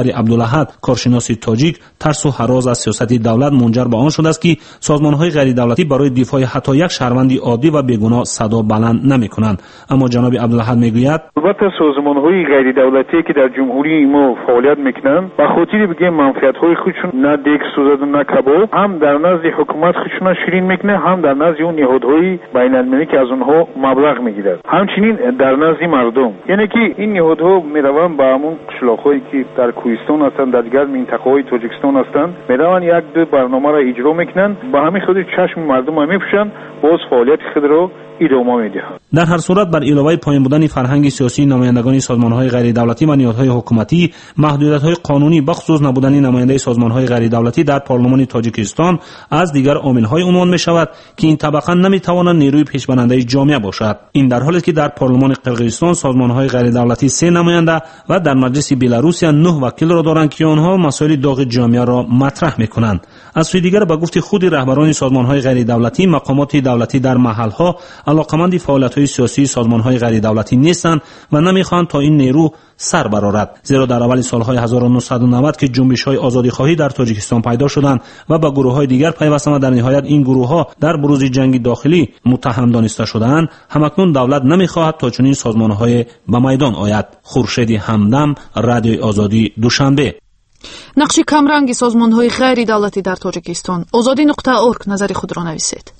[SPEAKER 16] جوهر عبدالاحد کارشناس تاجیک، ترس و هراس از سیاست دولت منجر به آن شده است که سازمان‌های غیر دولتی برای دفاع حتی یک شهروند عادی و بیگناه صدا بلند نمی‌کنند. اما جناب عبدالاحد میگوید
[SPEAKER 8] البته سازمان‌های غیر دولتی که در جمهوری ما فعالیت می‌کنند به خاطر بگیم منفعت‌های خودشون نه دیگ سوزد و نه کباب هم در نزد حکومت خودشون شیرین میکنه، هم در نزد اون نهادهای بین‌المللی که از اونها مبلغ میگیرد، همچنین در نزد مردم. یعنی که این نهادها میروند به همون قشلاق‌هایی که در کوهستان هستند، در دیگر منطقه‌های تاجیکستان هستند، میروند یک دو برنامه را اجرا میکنن، به همین خاطر چشم مردم هم میپوشن، باز فعالیت خود را ادامه میدهند.
[SPEAKER 16] در هر صورت بر علاوه پایین بودن فرهنگ سیاسی نمایندگان سازمان‌های غیر دولتی و نهادهای حکومتی، محدودیت‌های قانونی بخصوص نبودن نماینده سازمان‌های غیر دولتی در پارلمان تاجیکستان از دیگر عامل‌های عنوان می‌شود که این طبقه نمی‌تواند نیروی پیشبرنده جامعه باشد. این در حالی است که در پارلمان قرقیزستان سازمان‌های غیر دولتی 3 نماینده و در مجلس بلاروسیا 9 وکیل را دارند که آنها مسائل داغ جامعه را مطرح می‌کنند. از سوی دیگر به گفته خود رهبران سازمان‌های غیر دولتی، مقامات دولتی در محل‌ها علاقمند فعالیت‌های سیاسی سازمان‌های غیر دولتی نیستند و نمی‌خواهند تا این نیرو سر برآورد، زیرا در اول سال‌های 1990 که جنبش‌های آزادی‌خواهی در تاجیکستان پیدا شدند و با گروه‌های دیگر پیوستند و در نهایت این گروه‌ها در بروز جنگ داخلی متهم دانسته شدند، همکنون دولت نمی‌خواهد تا چنین سازمان‌های به میدان آید. خورشید همدم، رادیوی آزادی، دوشنبه.
[SPEAKER 3] نقش کمرنگ سازمان‌های غیر دولتی در تاجیکستان. azadi.org نظر خود را نویسید.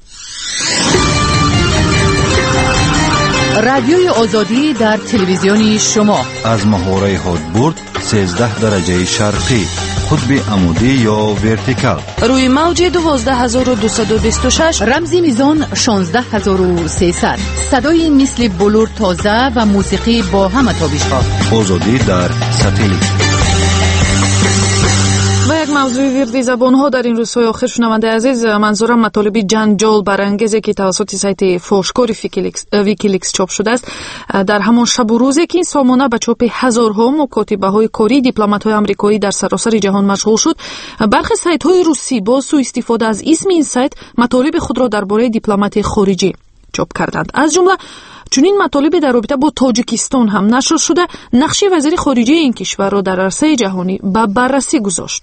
[SPEAKER 1] رادیوی آزادی در تلویزیون شما
[SPEAKER 19] از محوره هادبورد 13 درجه شرقی، قطب عمودی یا ورتیکال،
[SPEAKER 3] روی موج 12226،
[SPEAKER 1] رمزی میزان 16300، صدای مثل بلور تازه و موسیقی با همه تابش‌ها.
[SPEAKER 19] آزادی در ساتلیت.
[SPEAKER 3] و یک موضوع ویردی زبان‌ها در این روزهای آخر. شنونده عزیز، منظورم مطالب جنجال برانگیزی که توسط سایت فوشکاری ویکیلیکس چاپ شده است. در همان شب و روزی که این سامانه به چاپ هزارها مکاتبه‌های کاری دیپلمات‌های آمریکایی در سراسر جهان مشغول شد، برخی سایت‌های روسی با سوء استفاده از اسم این سایت مطالب خود را درباره دیپلمات خارجی چاپ کردند. از جمله چنین مطالبی در رابطه با تاجیکستان هم نشر شده. نقش وزیر خارجه این کشور را در عرصه جهانی به بررسی گذاشت.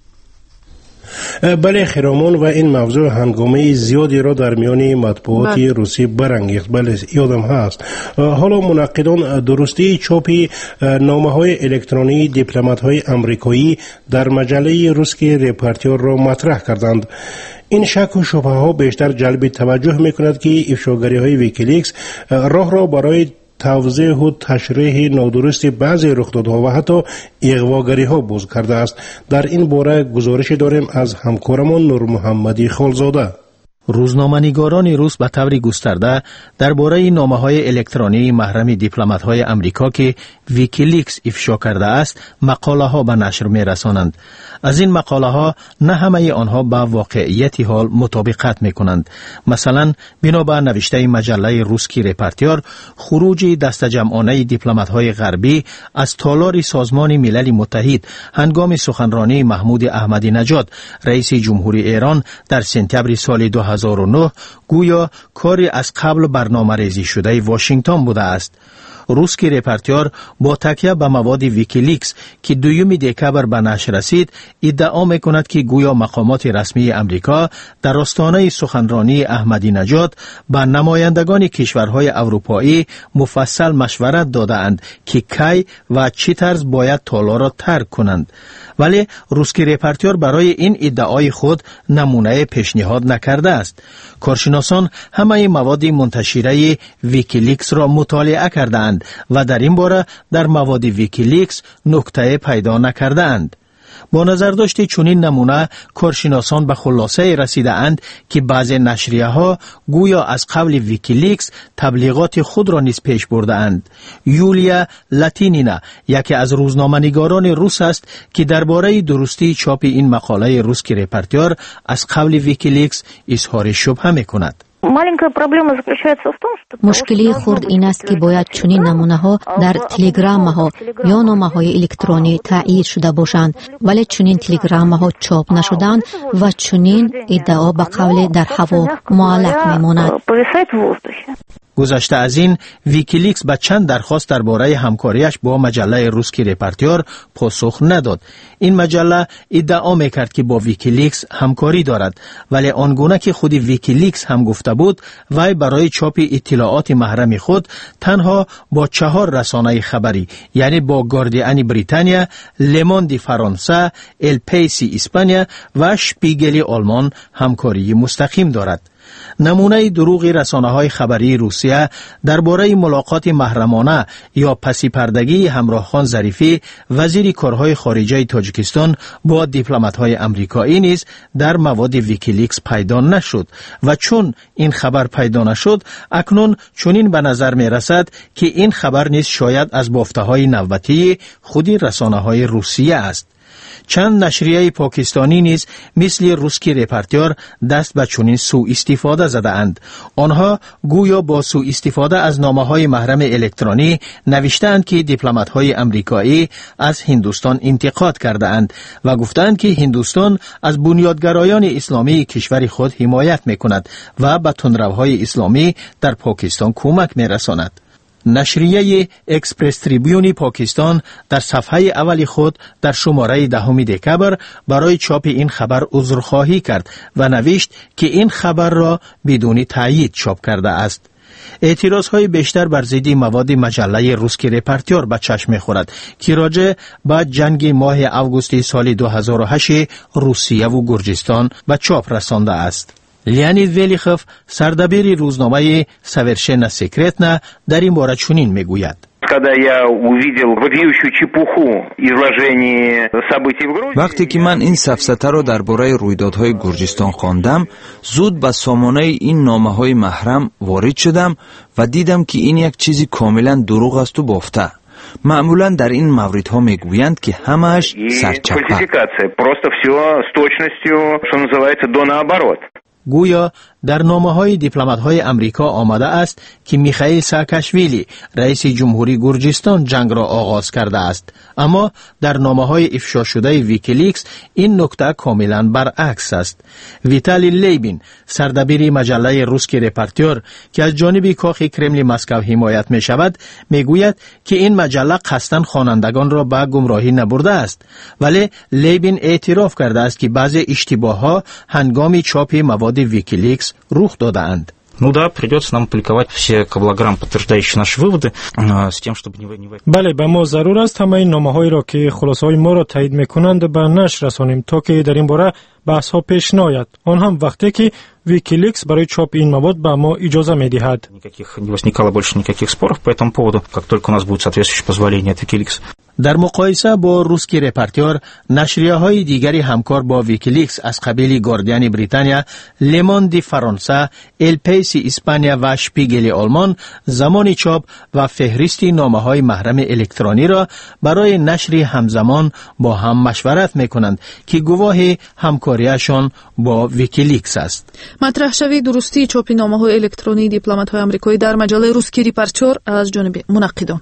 [SPEAKER 2] بله خیرامان، و این موضوع هنگامه زیادی را در میان مطبوعات روسی برانگیخت. بله یادم هست. حالا منقدان درستی چاپ نامه‌های الکترونی دیپلمات‌های آمریکایی در مجله روسکی رپورتر را مطرح کردند. این شک و شبهه ها بیشتر جلب توجه می‌کند که افشاگری‌های ویکیلیکس راه را برای توضیح و تشریح نادرست بعضی رخدادها و حتی اغواگری‌ها باز کرده است. در این باره گزارش داریم از همکارمان نور محمدی خالزاده.
[SPEAKER 20] روزنامه‌نگاران روس به طور گسترده درباره نامه‌های الکترونی محرم دیپلمات‌های آمریکا که ویکیلیکس افشا کرده است مقاله‌ها به نشر می‌رسانند. از این مقاله‌ها نه همه آنها با واقعیت حال مطابقت می‌کنند. مثلا بنابر نوشته مجله روسکی رپورتر، خروج دسته‌جمعانه دیپلمات‌های غربی از تالار سازمان ملل متحد هنگام سخنرانی محمود احمدی نژاد رئیس جمهوری ایران در سپتامبر سال 2009 گویا کاری از قبل برنامه‌ریزی شده واشنگتن بوده است. روسکی رپورتر با تکیه به مواد ویکیلیکس که 2 دکبر به نشر رسید ادعا می‌کند که گویا مقامات رسمی امریکا در آستانه سخنرانی احمدی نژاد به نمایندگان کشورهای اروپایی مفصل مشورت داده‌اند که کی و چه طرز باید تالار را ترک کنند. ولی روسکی رپورتر برای این ادعای خود نمونه پیشنهاد نکرده است. کارشناسان همه مواد منتشره ویکیلیکس را مطالعه کردند و در این باره در مواد ویکیلیکس نکته پیدا نکردند. با نظرداشت چنین نمونه کارشناسان به خلاصه رسیده اند که بعضی نشریه ها گویا از قبل ویکیلیکس تبلیغات خود را نیز پیش برده اند. یولیا لاتینینا یکی از روزنامه‌نگاران روس است که درباره درستی چاپ این مقاله روسکی رپورتر از قبل ویکیلیکس اظهار شبهه می‌کند.
[SPEAKER 21] مشکلی خرد این است که باید چنین نمونه ها در تلگرام ها یا نامه های الکترونی تایید شده باشند، ولی چنین تلگرام ها چاپ نشدند و چنین ادعا به قول در هوا معلق میماند.
[SPEAKER 20] گذشته از این ویکیلیکس به چند درخواست درباره همکاریش با مجله روسکی رپورتر پاسخ نداد. این مجله ادعا میکرد که با ویکیلیکس همکاری دارد، ولی آنگونه که خود ویکیلیکس هم گفته بود وی برای چاپ اطلاعات محرم خود تنها با 4 رسانه خبری، یعنی با گاردین بریتانیا، لموند فرانسه، ال پیسی اسپانیا و شپیگل آلمان همکاری مستقیم دارد. نمونه دروغ رسانه‌های خبری روسیه درباره ملاقات محرمانه یا پسی پردگی همراه خان ظریفی وزیر کارهای خارجه تاجیکستان با دیپلمات‌های آمریکایی نیز در مواد ویکیلیکس پیدا نشد و چون این خبر پیدا نشد اکنون چنین به نظر می‌رسد که این خبر نیز شاید از بافته‌های نوبتی خود رسانه‌های روسیه است. چند نشریه پاکستانی نیز مثل روسکی رپورتر دست به چنین سوء استفاده زده اند. آنها گویا با سوء استفاده از نامه‌های محرم الکترونی نوشتند که دیپلمات‌های آمریکایی از هندوستان انتقاد کرده اند و گفتند که هندوستان از بنیادگرایان اسلامی کشور خود حمایت می‌کند و به تندروهای اسلامی در پاکستان کمک می‌رساند. نشریه اکسپرس تریبیون پاکستان در صفحه اول خود در شماره 10 دکبر برای چاپ این خبر عذرخواهی کرد و نوشت که این خبر را بدون تایید چاپ کرده است. اعتراضهای بیشتر بر ضد مواد مجله روسکی رپورتر به چشم می‌خورد که راجع به جنگ ماه اوگوست سال 2008 روسیه و گرجستان به چاپ رسانده است. لیانید ولیخوف سردبیر روزنامه ساвершенно секретно در این باره چنین میگوید:
[SPEAKER 11] وقتی که من این سفسطه را درباره رویدادهای گرجستان خواندم، زود به سامانه این نامه‌های محرم وارد شدم و دیدم که این یک چیزی کاملا دروغ است و بافته. معمولا در این موردها میگویند که همه‌اش سرچپه.
[SPEAKER 20] گویا در نامه‌های دیپلمات‌های آمریکا آمده است که میخائیل ساکاشویلی رئیس جمهوری گرجستان جنگ را آغاز کرده است، اما در نامه‌های افشا شده ویکیلیکس این نکته کاملا برعکس است. ویتالی لیبین سردبیر مجله روسکی رپورتر که از جانب کاخ کرمل مسکو حمایت می‌شود میگوید که این مجله قصداً خوانندگان را به گمراهی نبرده است، ولی لیبین اعتراف کرده است که بعضی اشتباه‌ها هنگام چاپ مواد ویکیلیکس رخ دادند.
[SPEAKER 16] Ну да, придется нам публиковать все каблограмм, подтверждающие наши выводы, с тем, чтобы не...
[SPEAKER 12] بله، به ما ضرور است همه این نامه‌هایی را که خلاصه‌های ما را تایید می‌کنند به نشر رسانیم تا که در این باره بحث‌ها پیش نیاید. آن هم وقتی که ویکیلیکس برای چاپ این مواد به ما اجازه می‌دهد.
[SPEAKER 16] Не возникало больше никаких споров по этому поводу, как только у нас будет соответствующее позволение от Wikileaks.
[SPEAKER 20] در مقایسه با روسکی رپورتر، نشریه‌های دیگری همکار با ویکیلیکس از قبیل گاردین بریتانیا، لموند فرانسه، ال پیسی اسپانیا و شپیگل آلمان زمان چاپ و فهرست نامه‌های محرم الکترونی را برای نشر همزمان با هم مشورت می‌کنند که گواه همکاریشان با ویکیلیکس است.
[SPEAKER 3] مطرح شوی درستی چاپ نامه‌های الکترونی دیپلمات‌های آمریکایی در مجله روسکی رپورتر از جانب منقدان.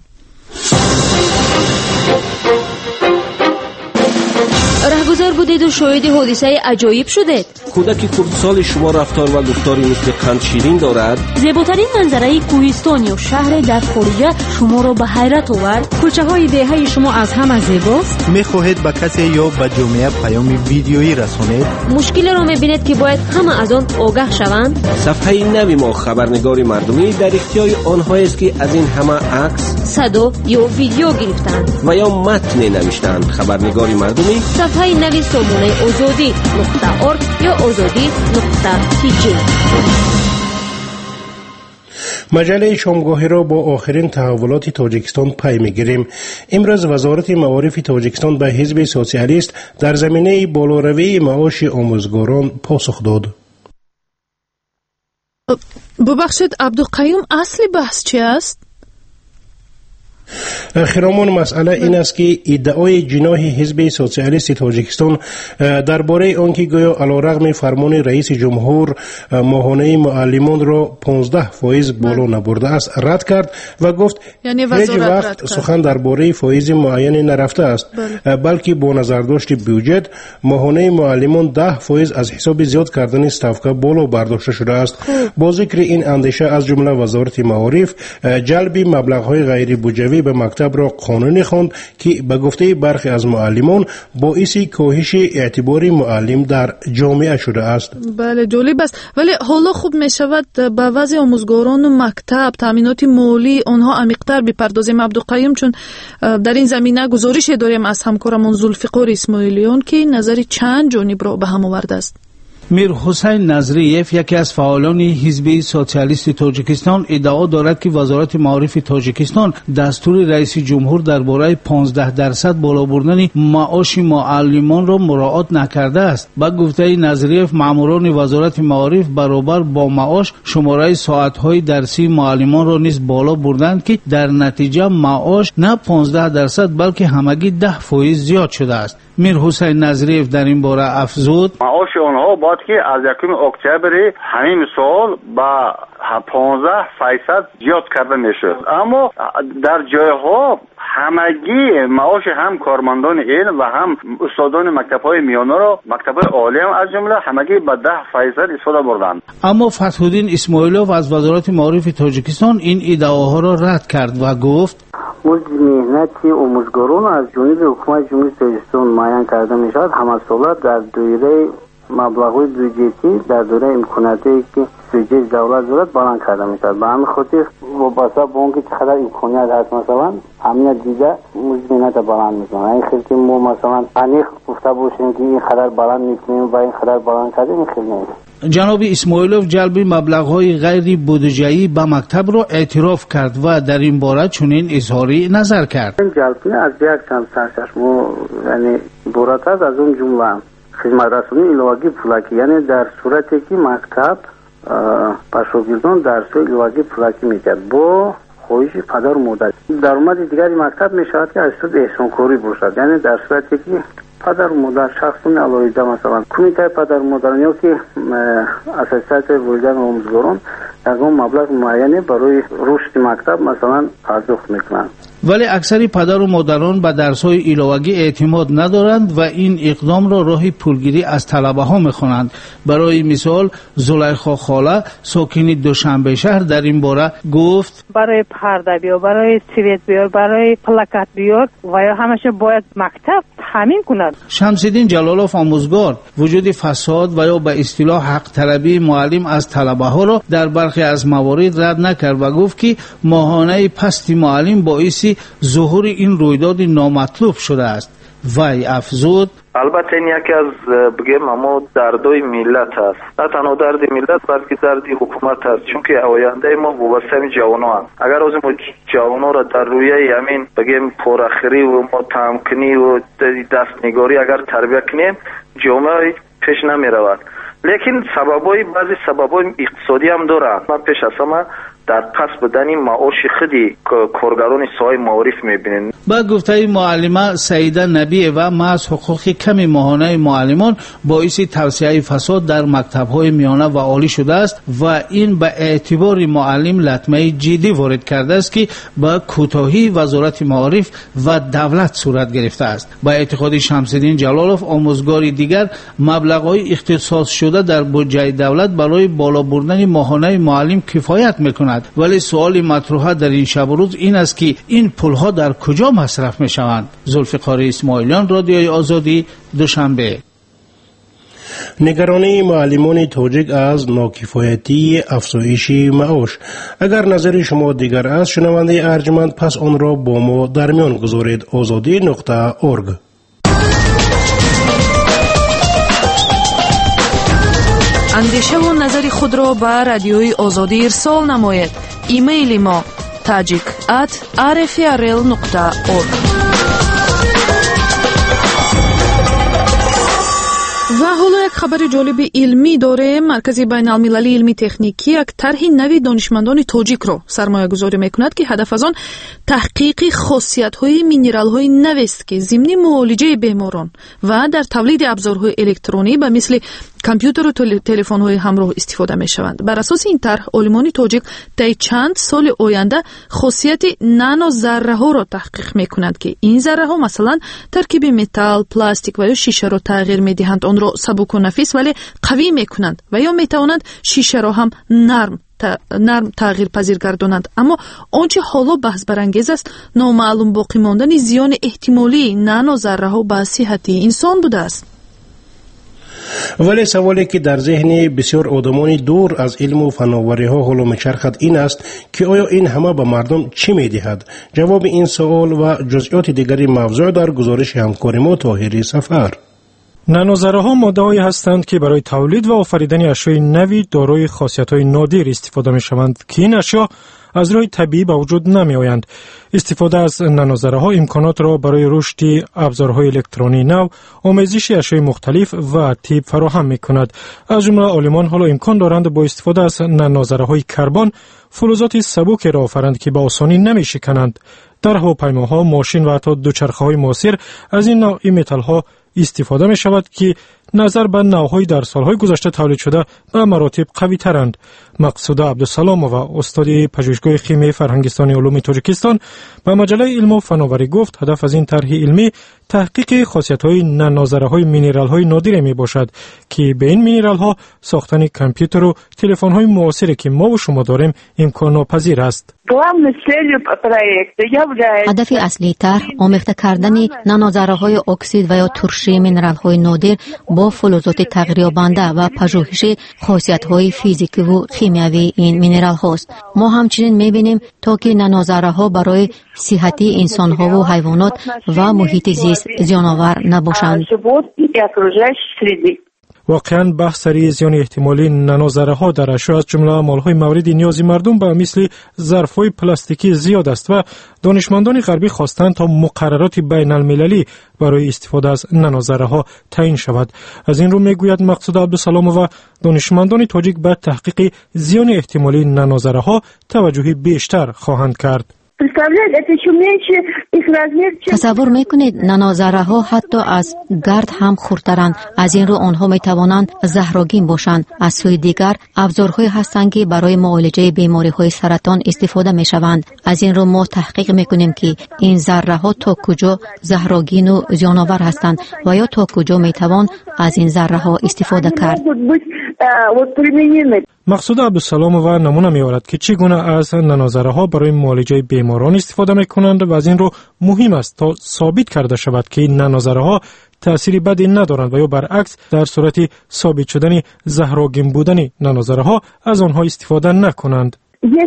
[SPEAKER 10] رهگذر بودید و شاهد حادثه عجایب شدید.
[SPEAKER 9] کودک خردسال شما رفتار و گفتاری مثل قند شیرین دارد.
[SPEAKER 10] زیباترین منظره کوهستان یا شهر در خارج شما را به حیرت آورد.
[SPEAKER 1] کوچه های دهه شما از همه زیباست.
[SPEAKER 20] می‌خواهید به کسی یا به جامعه پیام ویدیویی رسانید؟
[SPEAKER 10] مشکلی را می‌بینید که باید همه از آن آگاه شوند.
[SPEAKER 9] صفحه نوی ما خبرنگار مردمی در اختیار آنهایی است که از این همه عکس،
[SPEAKER 10] صدا یا ویدیو گرفتند
[SPEAKER 9] و یا متن نوشتند. خبرنگار مردمی
[SPEAKER 10] صفحه نوی سامانه azadi.org یا azadi.tg.
[SPEAKER 2] مجله شامگاهی را با آخرین تحولات تاجیکستان پی می‌گیریم. امروز وزارت معارف تاجیکستان به حزب سوسیالیست در زمینه بالاروی معاش آموزگاران پاسخ داد.
[SPEAKER 3] ببخشید عبدالقیوم، اصل بحث چی است؟
[SPEAKER 2] خرامان مسئله این است که ادعای جناح حزب سوسیالیست تاجیکستان درباره آنکه گویا علیرغم فرمان رئیس جمهور ماهانه معلمان را 15% بالا نبرده است رد کرد و گفت هیچ وقت سخن درباره فایز معین نرفته است، بلکه با نظرداشت بودجت ماهانه معلمان 10% از حساب زیاد کردن استافکا بالا برداشته شده است. با ذکر این اندیشه از جمله وزارت معارف جلب مبلغ‌های غیر بودجوی به مکتب را قانونی خواند که به گفته برخی از معلمان باعث کاهش اعتبار معلم در جامعه شده است.
[SPEAKER 3] بله جالب است، ولی حالا خوب می شود به وضع آموزگاران و مکتب تامینات مالی آنها عمیق‌تر بپردازیم عبدالقیوم، چون در این زمینه گزارش داریم از همکارمون ذوالفقار اسماعیلیان که نظر چند جانب را به هم آورده است.
[SPEAKER 6] میر حسین نظریف یکی از فعالان حزب سوسیالیست تاجیکستان ادعا دارد که وزارت معارف تاجیکستان دستور رئیس جمهور درباره 15% بالا بردن معاش معلمان را مراعات نکرده است. با گفته نظریف ماموران وزارت معارف برابر با معاش شماره ساعت‌های درسی معلمان را نیز بالا بردند که در نتیجه معاش نه 15% بلکه همگی 10% زیاد شده است. میر حسین نظریف در این باره افزود
[SPEAKER 8] معاش آنها باید که از 1 اکتبر همین سال با 15% زیاد کرده میشد، اما در جایها همگی معاش هم کارمندان علم و هم استادان مکتب‌های میانه را مکتب‌های عالی هم از جمله همگی به 10% استفاده بردند.
[SPEAKER 6] اما فتح‌الدین اسماعیلوف از وزارت معارف تاجیکستان این ادعاها را رد کرد و گفت
[SPEAKER 22] مزد مهنتی آموزگاران از جانب حکومت جمهوری تاجیکستان معین کرده می شود. همه ساله در دوره مبلغ‌های بودجتی در دوره امکاناتی که بودجه دولت دارد بلند کرده می شود. به همین خاطر وابسته به اون که چقدر امکانات هست مثلا همین دیده مزد مهنت بلند میکنه. این خیلی که ما مثلا انیق گفته باشیم که این خبر بلند میکنیم و این خبر بلند کردیم این خیلی نیست.
[SPEAKER 6] جناب اسماعیلوف جلب مبلغ‌های غیر بودجه‌ای به مکتب را اعتراف کرد و در این باره چنین اظهاری نظر کرد.
[SPEAKER 22] این جلب از یک چند سرچشمه یعنی عبارت است از اون جمله خدمت رسانی ایلاگی پولاکی، یعنی در صورتی که مکتب به شاگردان درس‌های ایلاگی پولاکی میکرد با خواهش پدر و مادر. درآمد دیگری مکتب میشود که از صورت احسانکاری باشد، یعنی در صورتی که پدر و مادر شخصون علایده مثلا کمیته پدر و مادران یا که اساسیت والدین و آموزگاران از اون مبلغ معینی برای رشد مکتب مثلا پرداخت میکنند.
[SPEAKER 6] ولی اکثر پدر و مادران به درس‌های علاوه‌ای اعتماد ندارند و این اقدام را راه پولگیری از طلبه‌ها می‌خوانند. برای مثال زلیخا خاله ساکن دوشنبه شهر در این باره گفت
[SPEAKER 23] برای پرده بیار، برای سویت بیار، برای پلاکت بیار و یا همشه باید مکتب تامین کند.
[SPEAKER 6] شمس‌الدین جلالوف آموزگار وجود فساد و یا به اصطلاح حق طلبی معلم از طلبه‌ها را در برخی از موارد رد نکرد و گفت که ماهانه پست معلم باعث ظهور این رویداد نامطلوب شده است. وی افزود
[SPEAKER 24] البته این یکی از بگیم اما دردای ملت است، نه تنها درد ملت بلکه درد حکومت است، چون که آینده ما وابسته به جوانان است. اگر از ما جوانان را در روی همین بگیم پراخری و متمکنی و دستنگاری اگر تربیت کنیم جامعه پیش نمی رود. لیکن بعضی سببای اقتصادی هم دارند. من پیش از همه در پس بدن معاش خودی کارگران ساحه معارف میبینید.
[SPEAKER 6] با گفته معلمه سعیده نبی و محض حقوق کم ماهانه معلمان باعث توسعه فساد در مکتب‌های میانه و عالی شده است و این به اعتبار معلم لطمه جدی وارد کرده است که با کوتاهی وزارت معارف و دولت صورت گرفته است. با اعتقاد شمس‌الدین جلالوف آموزگاری دیگر مبلغ‌های اختصاص شده در بودجه دولت برای بالا بردن ماهانه معلم کفایت می‌کند. ولی سوال مطروح در این شب و روز این است که این پولها در کجا مصرف می شوند؟ ذوالفقار اسماعیلیان، رادیوی آزادی، دوشنبه.
[SPEAKER 2] نگرانی معلمان تاجیک از ناکفایتی افزایش معاش. اگر نظر شما دیگر است شنونده ارجمند پس آن را با ما در میان گذارید. azadi.org.
[SPEAKER 3] اندیشه و نظر خود را به رادیوی آزادی ارسال نمایید. ایمیل ما tajik@rfrl.org. و حالا یک خبر جالب علمی داره. مرکز بین المللی علمی تکنیکی یک طرح نوی دانشمندان تاجیک را سرمایه گذاری میکند که هدف از آن تحقیق خاصیت های مینرال های نوی است که ضمن معالجه بیماران و در تولید ابزارهای الکترونی به مثل کامپیوتر و تلفن های همراه استفاده می شوند. بر اساس این طرح علمان تاجیک طی چند سال آینده خاصیت نانو ذره ها را تحقیق می کنند که این ذره ها مثلا ترکیب متال، پلاستیک و یا شیشه را تغییر می دهند، آن را سبک و نفیس ولی قوی می کنند و یا می توانند شیشه را هم نرم تغییر پذیر گردانند. اما آنچه حالا بحث برانگیز است نامعلوم باقی ماندن زیان احتمالی نانو ذره ها به صحت انسان بوده است.
[SPEAKER 2] ولی سوالی که در ذهن بسیار آدمان دور از علم و فناوری ها حالا میچرخد این است که آیا این همه به مردم چی میدهد؟ جواب این سوال و جزئیات دیگری موضوع در گزارش همکار ما طاهری سفر.
[SPEAKER 12] نانوذره ها ماده‌هایی هستند که برای تولید و آفریدن اشیاء نوی دارای خاصیت‌های نادر استفاده می‌شوند که این اشیا از راه طبیعی به وجود نمی‌آیند. استفاده از نانوذره ها امکانات را برای رشد ابزارهای الکترونی نو، آموزش اشیاء مختلف و طب فراهم می‌کند. از جمله عالمان حالا امکان دارند با استفاده از نانوذره های کربن فلزات سبک را آفرند که به آسانی نمی‌شکنند. در هواپیماها، ماشین و حتی دوچرخه‌های معاصر از این نوع متال‌ها استفاده می شود که نظر به نوع‌های در سالهای گذشته تولید شده به مراتب قوی ترند. مقصود عبدالسلام و استاد پژوهشگاه خیمی فرهنگستان علوم تاجیکستان به مجله علم و فناوری گفت هدف از این طرح علمی تحقیق خاصیت‌های نانوذره‌های مینرال‌های نادر می باشد که به این مینرال‌ها ساختن کامپیوتر و تلفن‌های معاصری که ما و شما داریم امکان ناپذیر است.
[SPEAKER 21] هدف اصلی طرح آمیخته کردن نانوذره‌های اکسید و یا ترشی مینرال‌های نادر با فلزات تغییر‌یابنده و پژوهش خاصیت‌های فیزیکی و شیمیایی این مینرال‌ها است. ما همچنین می‌بینیم تا که نانوذره‌ها برای صحت انسان‌ها و حیوانات و محیط زیست زیان‌آور نباشند.
[SPEAKER 12] واقعاً بحث سری زیان احتمالی نانوذره ها در اشیاء از جمله مال‌های مورد نیاز مردم به مثل ظرف‌های پلاستیکی زیاد است و دانشمندان غربی خواستند تا مقررات بین المللی برای استفاده از نانوذره ها تعیین شود. از این رو میگوید مقصود عبدالسلام و دانشمندان تاجیک به تحقیق زیان احتمالی نانوذره ها توجه بیشتر خواهند کرد.
[SPEAKER 21] تصور میکنید نانوذره ها حتی از گرد هم خردترند. از این رو آنها میتوانند زهرآگین باشند. از سوی دیگر ابزارهایی هستند که برای معالجه بیماری های سرطان استفاده میشوند. از این رو ما تحقیق میکنیم که این ذره ها تا کجا زهرآگین و زیان‌آور هستند و یا تا کجا میتوان از این ذره ها استفاده کرد.
[SPEAKER 12] مقصود عبدالسلام و نمونه می‌آورد که چگونه از نانوذره ها برای معالجه بیماران استفاده می‌کنند و از این رو مهم است تا ثابت کرده شود که این نانوذره ها تأثیری بدی ندارند و یا برعکس در صورت ثابت شدن زهرآگین بودن نانوذره ها از آنها استفاده نکنند.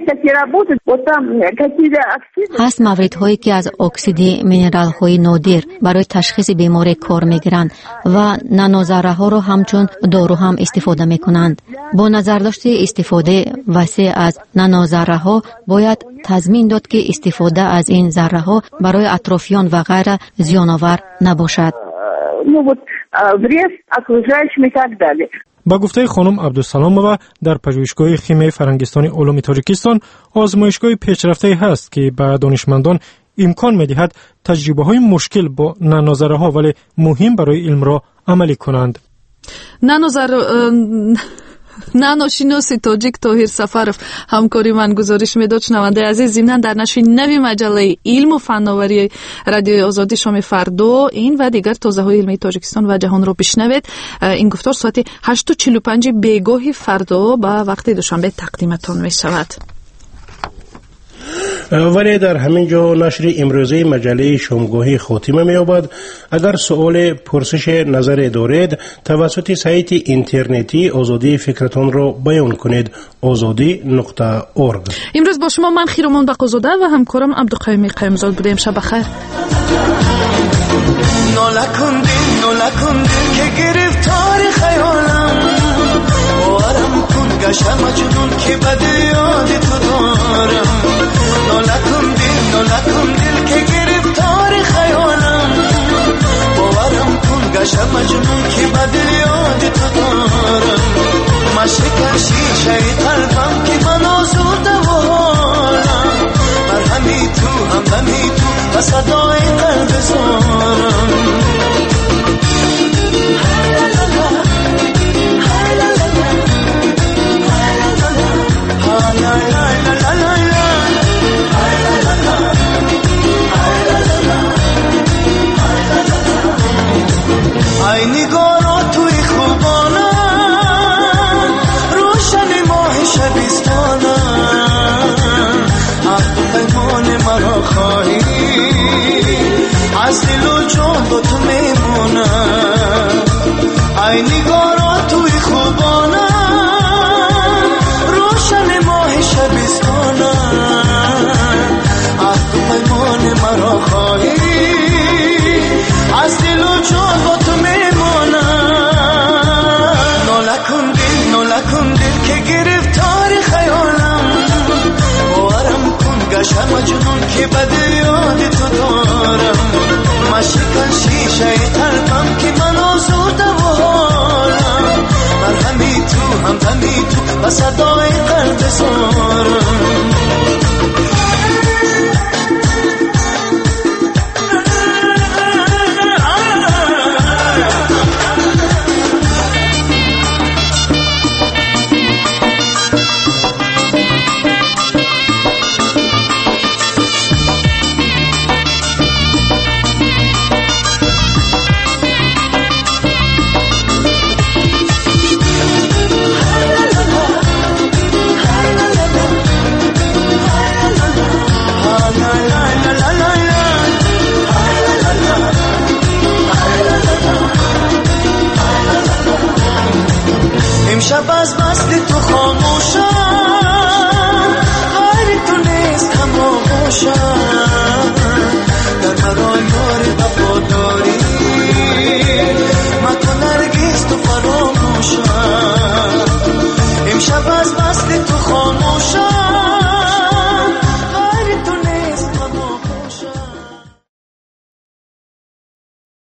[SPEAKER 21] هست موردهایی که از اکسید مینرال های نادر برای تشخیص بیماری کار میگیرند و نانوذره ها را همچون دارو هم استفاده میکنند. با نظر داشته استفاده وسیع از نانوذره ها باید تضمین داد که استفاده از این ذره ها برای اطرافیان و غیره زیان‌آور نباشد.
[SPEAKER 12] با گفته خانم عبدالسلام و در پژوهشگاه خیمی فرهنگستان علوم تاجیکستان آزمایشگاه پیشرفته هست که به دانشمندان امکان می‌دهد تجربه‌های مشکل با نانوذره‌ها ولی مهم برای علم را عملی کنند.
[SPEAKER 3] نانوشناس تاجیک طاهر سفرов همکاری من گزارش میداد. شنونده عزیز، ضمناً در نشر نوی مجله علم و فناوری رادیوی آزادی شام فردا این و دیگر تازه‌های علمی تاجیکستان و جهان را بشنوید. این گفتار ساعت 8:45 بیگاه فردا به وقت دوشنبه تقدیمتان می شود.
[SPEAKER 2] ولی در همین جا نشر امروزی مجله شامگاهی خاتمه می‌یابد. اگر سوال پرسش نظر دارید توسط سایت اینترنتی آزادی فکرتان را بیان کنید. azadi.org.
[SPEAKER 3] امروز با شما من خیرمان بقازاده و همکارم عبدالقیوم قیمزاد بودیم. شب بخیر.
[SPEAKER 15] نولکندی که گرفتار خیالم بارم کن گشتم مجنون که بده یاد تو دارم. نولکندی که گرفتار خیالم بارم کن گشتم مجنون که بده یاد تو دارم. و صدای قلب زارم. ای نگارا توی خوبانم، روشن ماه شبیستانم، عهد و پیمان مرا خواهی، از دل و جان با تو میمونم. ای نگارا توی خوبانم، روشن ماه شبیستانم، عهد و پیمان مرا خواهی، از دل و جان با تو میمونم. نالکن دل که گرفتار خیالم، باورم کن گشتم مجنون که بد یاد تو دارم. مشکن شیشه قلبم که من آزوده و حالم، مرهمی تو همدمی تو و صدای قلب زارم.